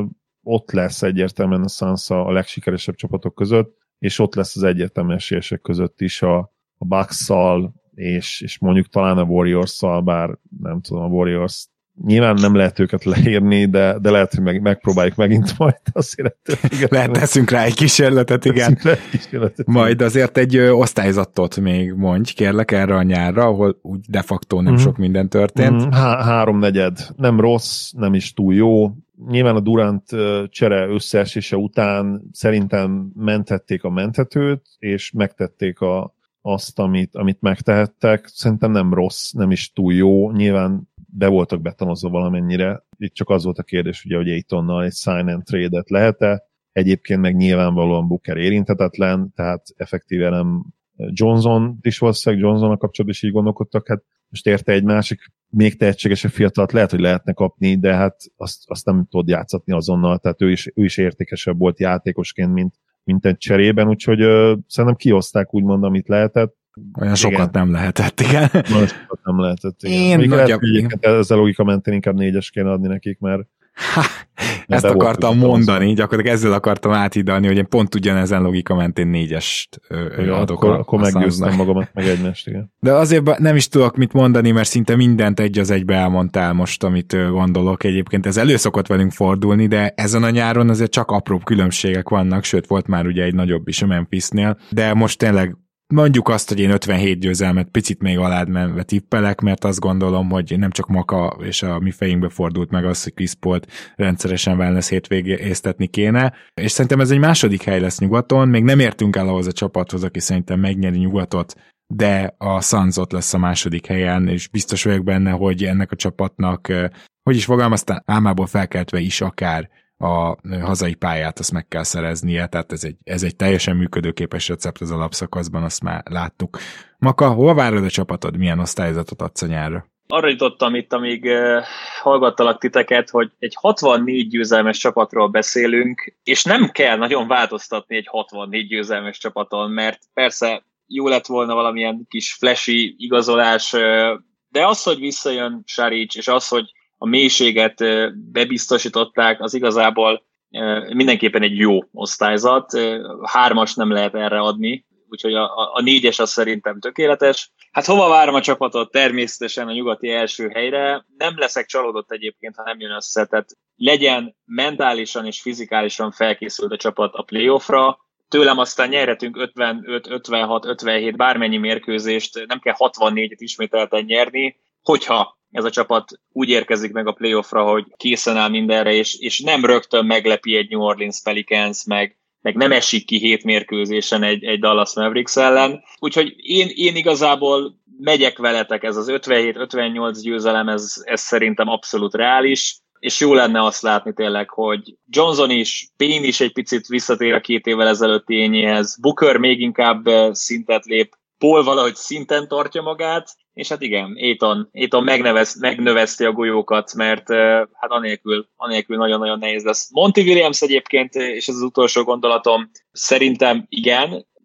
ott lesz egyértelműen a Suns a legsikeresebb csapatok között, és ott lesz az egyértelmű esélyesek között is a, a Bucks-szal, és, és mondjuk talán a Warriors-szal, bár nem tudom, a Warriors nyilván nem lehet őket leírni, de, de lehet, hogy meg, megpróbáljuk megint majd azért. Lehet, teszünk rá egy kísérletet, igen. Egy kísérletet, majd azért egy ö, osztályzatot még mondj, kérlek, erre a nyárra, ahol úgy de facto nem mm-hmm. sok minden történt. Mm-hmm. Há- háromnegyed. Nem rossz, nem is túl jó. Nyilván a Durant csere összeesése után szerintem menthették a menthetőt, és megtették a, azt, amit, amit megtehettek. Szerintem nem rossz, nem is túl jó. Nyilván be voltak betanozva valamennyire. Itt csak az volt a kérdés, ugye, hogy Aytonnal egy sign and trade-et lehet-e. Egyébként meg nyilvánvalóan Booker érinthetetlen, tehát effektíven nem Johnson is valószínűleg Johnsonnal kapcsolatban is így gondolkodtak, hát most érte egy másik, még tehetségesebb fiatalt lehet, hogy lehetne kapni, de hát azt, azt nem tudod játszatni azonnal, tehát ő is, ő is értékesebb volt játékosként, mint, mint egy cserében, úgyhogy ö, szerintem kihozták úgymond, amit lehetett. Olyan igen. sokat nem lehetett, igen. Olyan sokat nem lehetett, igen. Én Még nagyobb... lehet, hogy ezzel logika mentén inkább négyes kéne adni nekik, mert ha, ezt akartam mondani, gyakorlatilag ezzel akartam átidalni, hogy én pont ugyanezen logika mentén négyest ja, adok. Akkor, a, akkor meggyőztem magamat, meg egymást, igen. De azért nem is tudok mit mondani, mert szinte mindent egy az egybe elmondtál most, amit gondolok. Egyébként ez elő szokott velünk fordulni, de ezen a nyáron azért csak apróbb különbségek vannak, sőt volt már ugye egy nagyobb is a Memphisnél, de most tényleg mondjuk azt, hogy én ötvenhét győzelmet picit még alád menve tippelek, mert azt gondolom, hogy nem csak Maka és a mi fejünkbe fordult meg az, hogy Chris Paul-t rendszeresen wellness hétvégéztetni kéne, és szerintem ez egy második hely lesz nyugaton, még nem értünk el ahhoz a csapathoz, aki szerintem megnyeri nyugatot, de a Suns ott lesz a második helyen, és biztos vagyok benne, hogy ennek a csapatnak, hogy is fogalmaztál, álmából felkeltve is akár a hazai pályát azt meg kell szereznie, tehát ez egy, ez egy teljesen működőképes recept az alapszakaszban, azt már láttuk. Maka, hol várod a csapatod? Milyen osztályzatot adsz a nyárra? Arra jutottam itt, amíg uh, hallgattalak titeket, hogy egy hatvannégy győzelmes csapatról beszélünk, és nem kell nagyon változtatni egy hatvannégy győzelmes csapaton, mert persze jó lett volna valamilyen kis flashy igazolás, uh, de az, hogy visszajön Saric, és az, hogy a mélységet bebiztosították, az igazából mindenképpen egy jó osztályzat. Hármas nem lehet erre adni, úgyhogy a, a négyes az szerintem tökéletes. Hát hova várom a csapatot? Természetesen a nyugati első helyre. Nem leszek csalódott egyébként, ha nem jön össze. Tehát legyen mentálisan és fizikálisan felkészült a csapat a playoffra. Tőlem aztán nyerhetünk ötvenöt, ötvenhat, ötvenhét bármennyi mérkőzést, nem kell hatvannégyet ismételten nyerni, hogyha ez a csapat úgy érkezik meg a playoffra, hogy készen áll mindenre, és, és nem rögtön meglepi egy New Orleans Pelicans, meg, meg nem esik ki hét mérkőzésen egy, egy Dallas Mavericks ellen. Úgyhogy én, én igazából megyek veletek, ez az ötvenhét ötvennyolc győzelem, ez, ez szerintem abszolút reális, és jó lenne azt látni tényleg, hogy Johnson is, Payne is egy picit visszatér a két évvel ezelőtti ényéhez, Booker még inkább szintet lép, Paul valahogy szinten tartja magát, és hát igen, Ayton, Ayton megnevez, megnövezti a golyókat, mert hát anélkül, anélkül nagyon-nagyon nehéz lesz. Monty Williams egyébként, és ez az utolsó gondolatom, szerintem igen,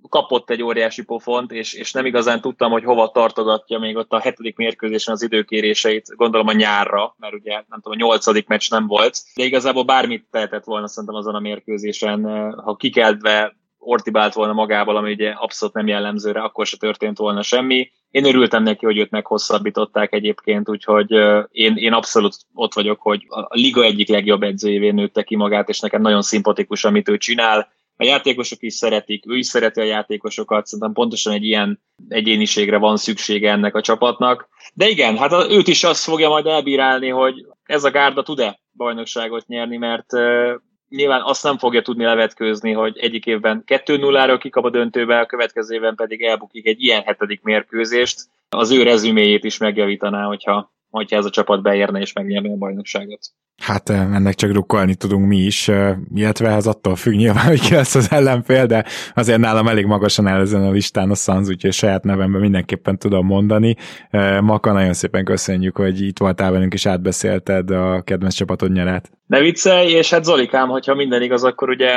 kapott egy óriási pofont, és, és nem igazán tudtam, hogy hova tartogatja még ott a hetedik mérkőzésen az időkéréseit, gondolom a nyárra, mert ugye nem tudom, a nyolcadik meccs nem volt, de igazából bármit tehetett volna szerintem azon a mérkőzésen, ha kikeltve ortibált volna magával, ami ugye abszolút nem jellemző rá, akkor se történt volna semmi. Én örültem neki, hogy őt meghosszabbították egyébként, úgyhogy én, én abszolút ott vagyok, hogy a liga egyik legjobb edzőjévé nőtte ki magát, és nekem nagyon szimpatikus, amit ő csinál. A játékosok is szeretik, ő is szereti a játékosokat, szerintem pontosan egy ilyen egyéniségre van szüksége ennek a csapatnak. De igen, hát őt is azt fogja majd elbírálni, hogy ez a gárda tud-e bajnokságot nyerni, mert nyilván azt nem fogja tudni levetkőzni, hogy egyik évben kettő nulláról kikap a döntőbe, a következő évben pedig elbukik egy ilyen hetedik mérkőzést. Az ő rezüméjét is megjavítaná, hogyha, hogyha ez a csapat beérne és megnyerni a bajnokságot. Hát ennek csak drukkolni tudunk mi is, illetve ez attól függ nyilván, hogy ki lesz az ellenfél, de azért nálam elég magasan áll ezen a listán a Suns, úgyhogy saját nevemben mindenképpen tudom mondani. Maka, nagyon szépen köszönjük, hogy itt voltál velünk és átbeszélted a kedvenc csapatod nyarát. Ne viccelj, és hát Zolikám, hogyha minden igaz, akkor ugye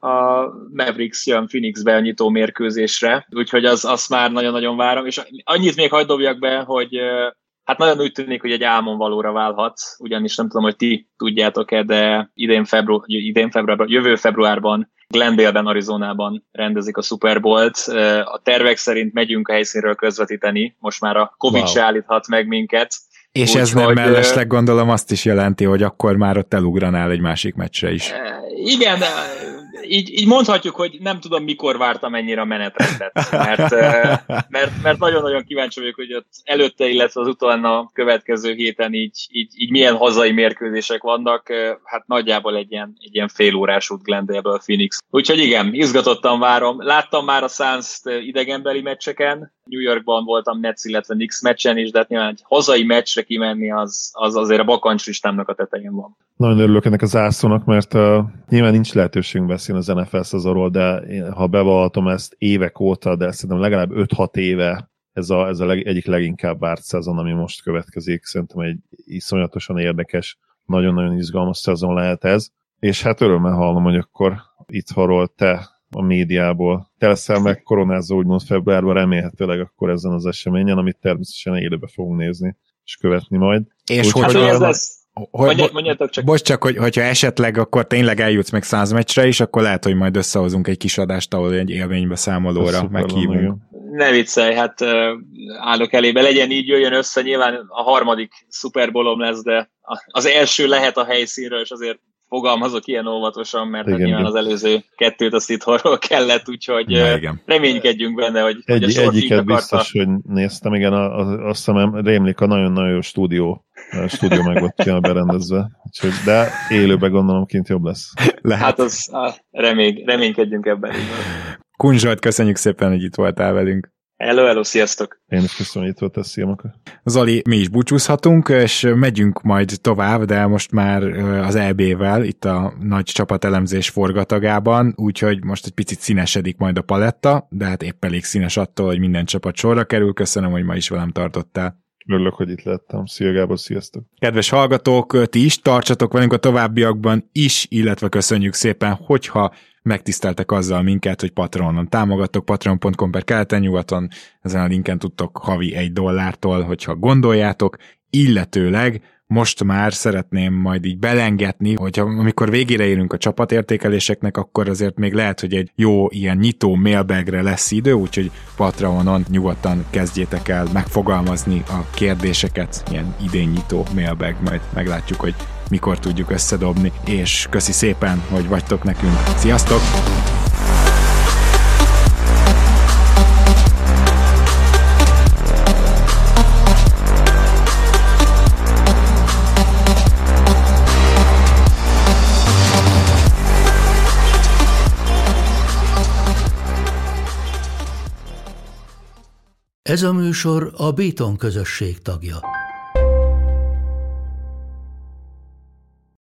a Mavericks jön Phoenixbe a nyitó mérkőzésre, úgyhogy az, azt már nagyon-nagyon várom, és annyit még hagyd dobjak be, hogy hát nagyon úgy tűnik, hogy egy álmon valóra válhat, ugyanis nem tudom, hogy ti tudjátok-e, de idén, febru- idén februárban, jövő februárban Glendale-ben, Arizonában rendezik a Super Bowl-t. A tervek szerint megyünk a helyszínről közvetíteni, most már a Covid wow. se állíthat meg minket. És úgy, ez nem hogy, mellesleg gondolom azt is jelenti, hogy akkor már ott elugranál egy másik meccsre is. Igen, így, így mondhatjuk, hogy nem tudom, mikor vártam ennyire a menetrendet, mert, mert, mert nagyon-nagyon kíváncsi vagyok, hogy ott előtte, illetve az utána következő héten így, így, így milyen hazai mérkőzések vannak, hát nagyjából egy ilyen, egy ilyen fél órás út Glendale-ből Phoenix. Úgyhogy igen, izgatottan várom. Láttam már a Suns-t idegenbeli meccseken, New Yorkban voltam Nets, illetve Knicks meccsen is, de hát nyilván egy hazai meccsre kimenni, az, az azért a bakancslistámnak a tetején van. Nagyon örülök ennek a zászlónak, mert uh, nyilván nincs lehetőségünk beszélni az en ef el szezonról, de én, ha bevallhatom ezt évek óta, de szerintem legalább öt-hat éve ez a, ez a leg, egyik leginkább várt szezon, ami most következik. Szerintem egy iszonyatosan érdekes, nagyon-nagyon izgalmas szezon lehet ez. És hát örömmel hallom, hogy akkor itthonról te a médiából. Te leszel meg koronázó úgymond februárban, remélhetőleg akkor ezen az eseményen, amit természetesen élőbe fogunk nézni és követni majd. És hogy, hogy ez lesz? Hogy, Mondjátok csak. Most csak, hogy, hogyha esetleg akkor tényleg eljutsz meg száz meccsre is, akkor lehet, hogy majd összehozunk egy kis adást, ahol egy élménybe számolóra meghívunk. Ne viccelj, hát uh, állok elébe, legyen így, jöjjön össze, nyilván a harmadik Super Bowl-om lesz, de az első lehet a helyszínről, és azért fogalmazok ilyen óvatosan, mert igen, nyilván az előző kettőt azt itthonról kellett, úgyhogy uh, reménykedjünk benne, hogy, Egy, hogy a sor egyiket akarta. Biztos, hogy néztem, igen, azt hiszem rémlik a nagyon-nagyon jó stúdió, a stúdió meg volt ki berendezve, úgyhogy, de élőben gondolom kint jobb lesz. Lehet. Hát az, remény, reménykedjünk ebben. Kun Zsolt, köszönjük szépen, hogy itt voltál velünk. Hello, hello, sziasztok! Én is köszönöm, hogy itt voltál, szia Maka. Zoli, mi is búcsúzhatunk, és megyünk majd tovább, de most már az é bé-vel, itt a nagy csapatelemzés forgatagában, úgyhogy most egy picit színesedik majd a paletta, de hát épp elég színes attól, hogy minden csapat sorra kerül. Köszönöm, hogy ma is velem tartottál. Örülök, hogy itt lettem. Szia Gábor, sziasztok! Kedves hallgatók, ti is tartsatok velünk a továbbiakban is, illetve köszönjük szépen, hogyha megtiszteltek azzal minket, hogy Patreonon támogattok, patreon pont com per keleten-nyugaton, ezen a linken tudtok havi egy dollártól, hogyha gondoljátok, illetőleg most már szeretném majd így belengetni, hogyha amikor végére érünk a csapatértékeléseknek, akkor azért még lehet, hogy egy jó ilyen nyitó mailbagre lesz idő, úgyhogy Patreonon nyugodtan kezdjétek el megfogalmazni a kérdéseket, ilyen idén nyitó mailbag, majd meglátjuk, hogy mikor tudjuk összedobni, és köszi szépen, hogy vagytok nekünk. Sziasztok! Ez a műsor a Béton közösség tagja.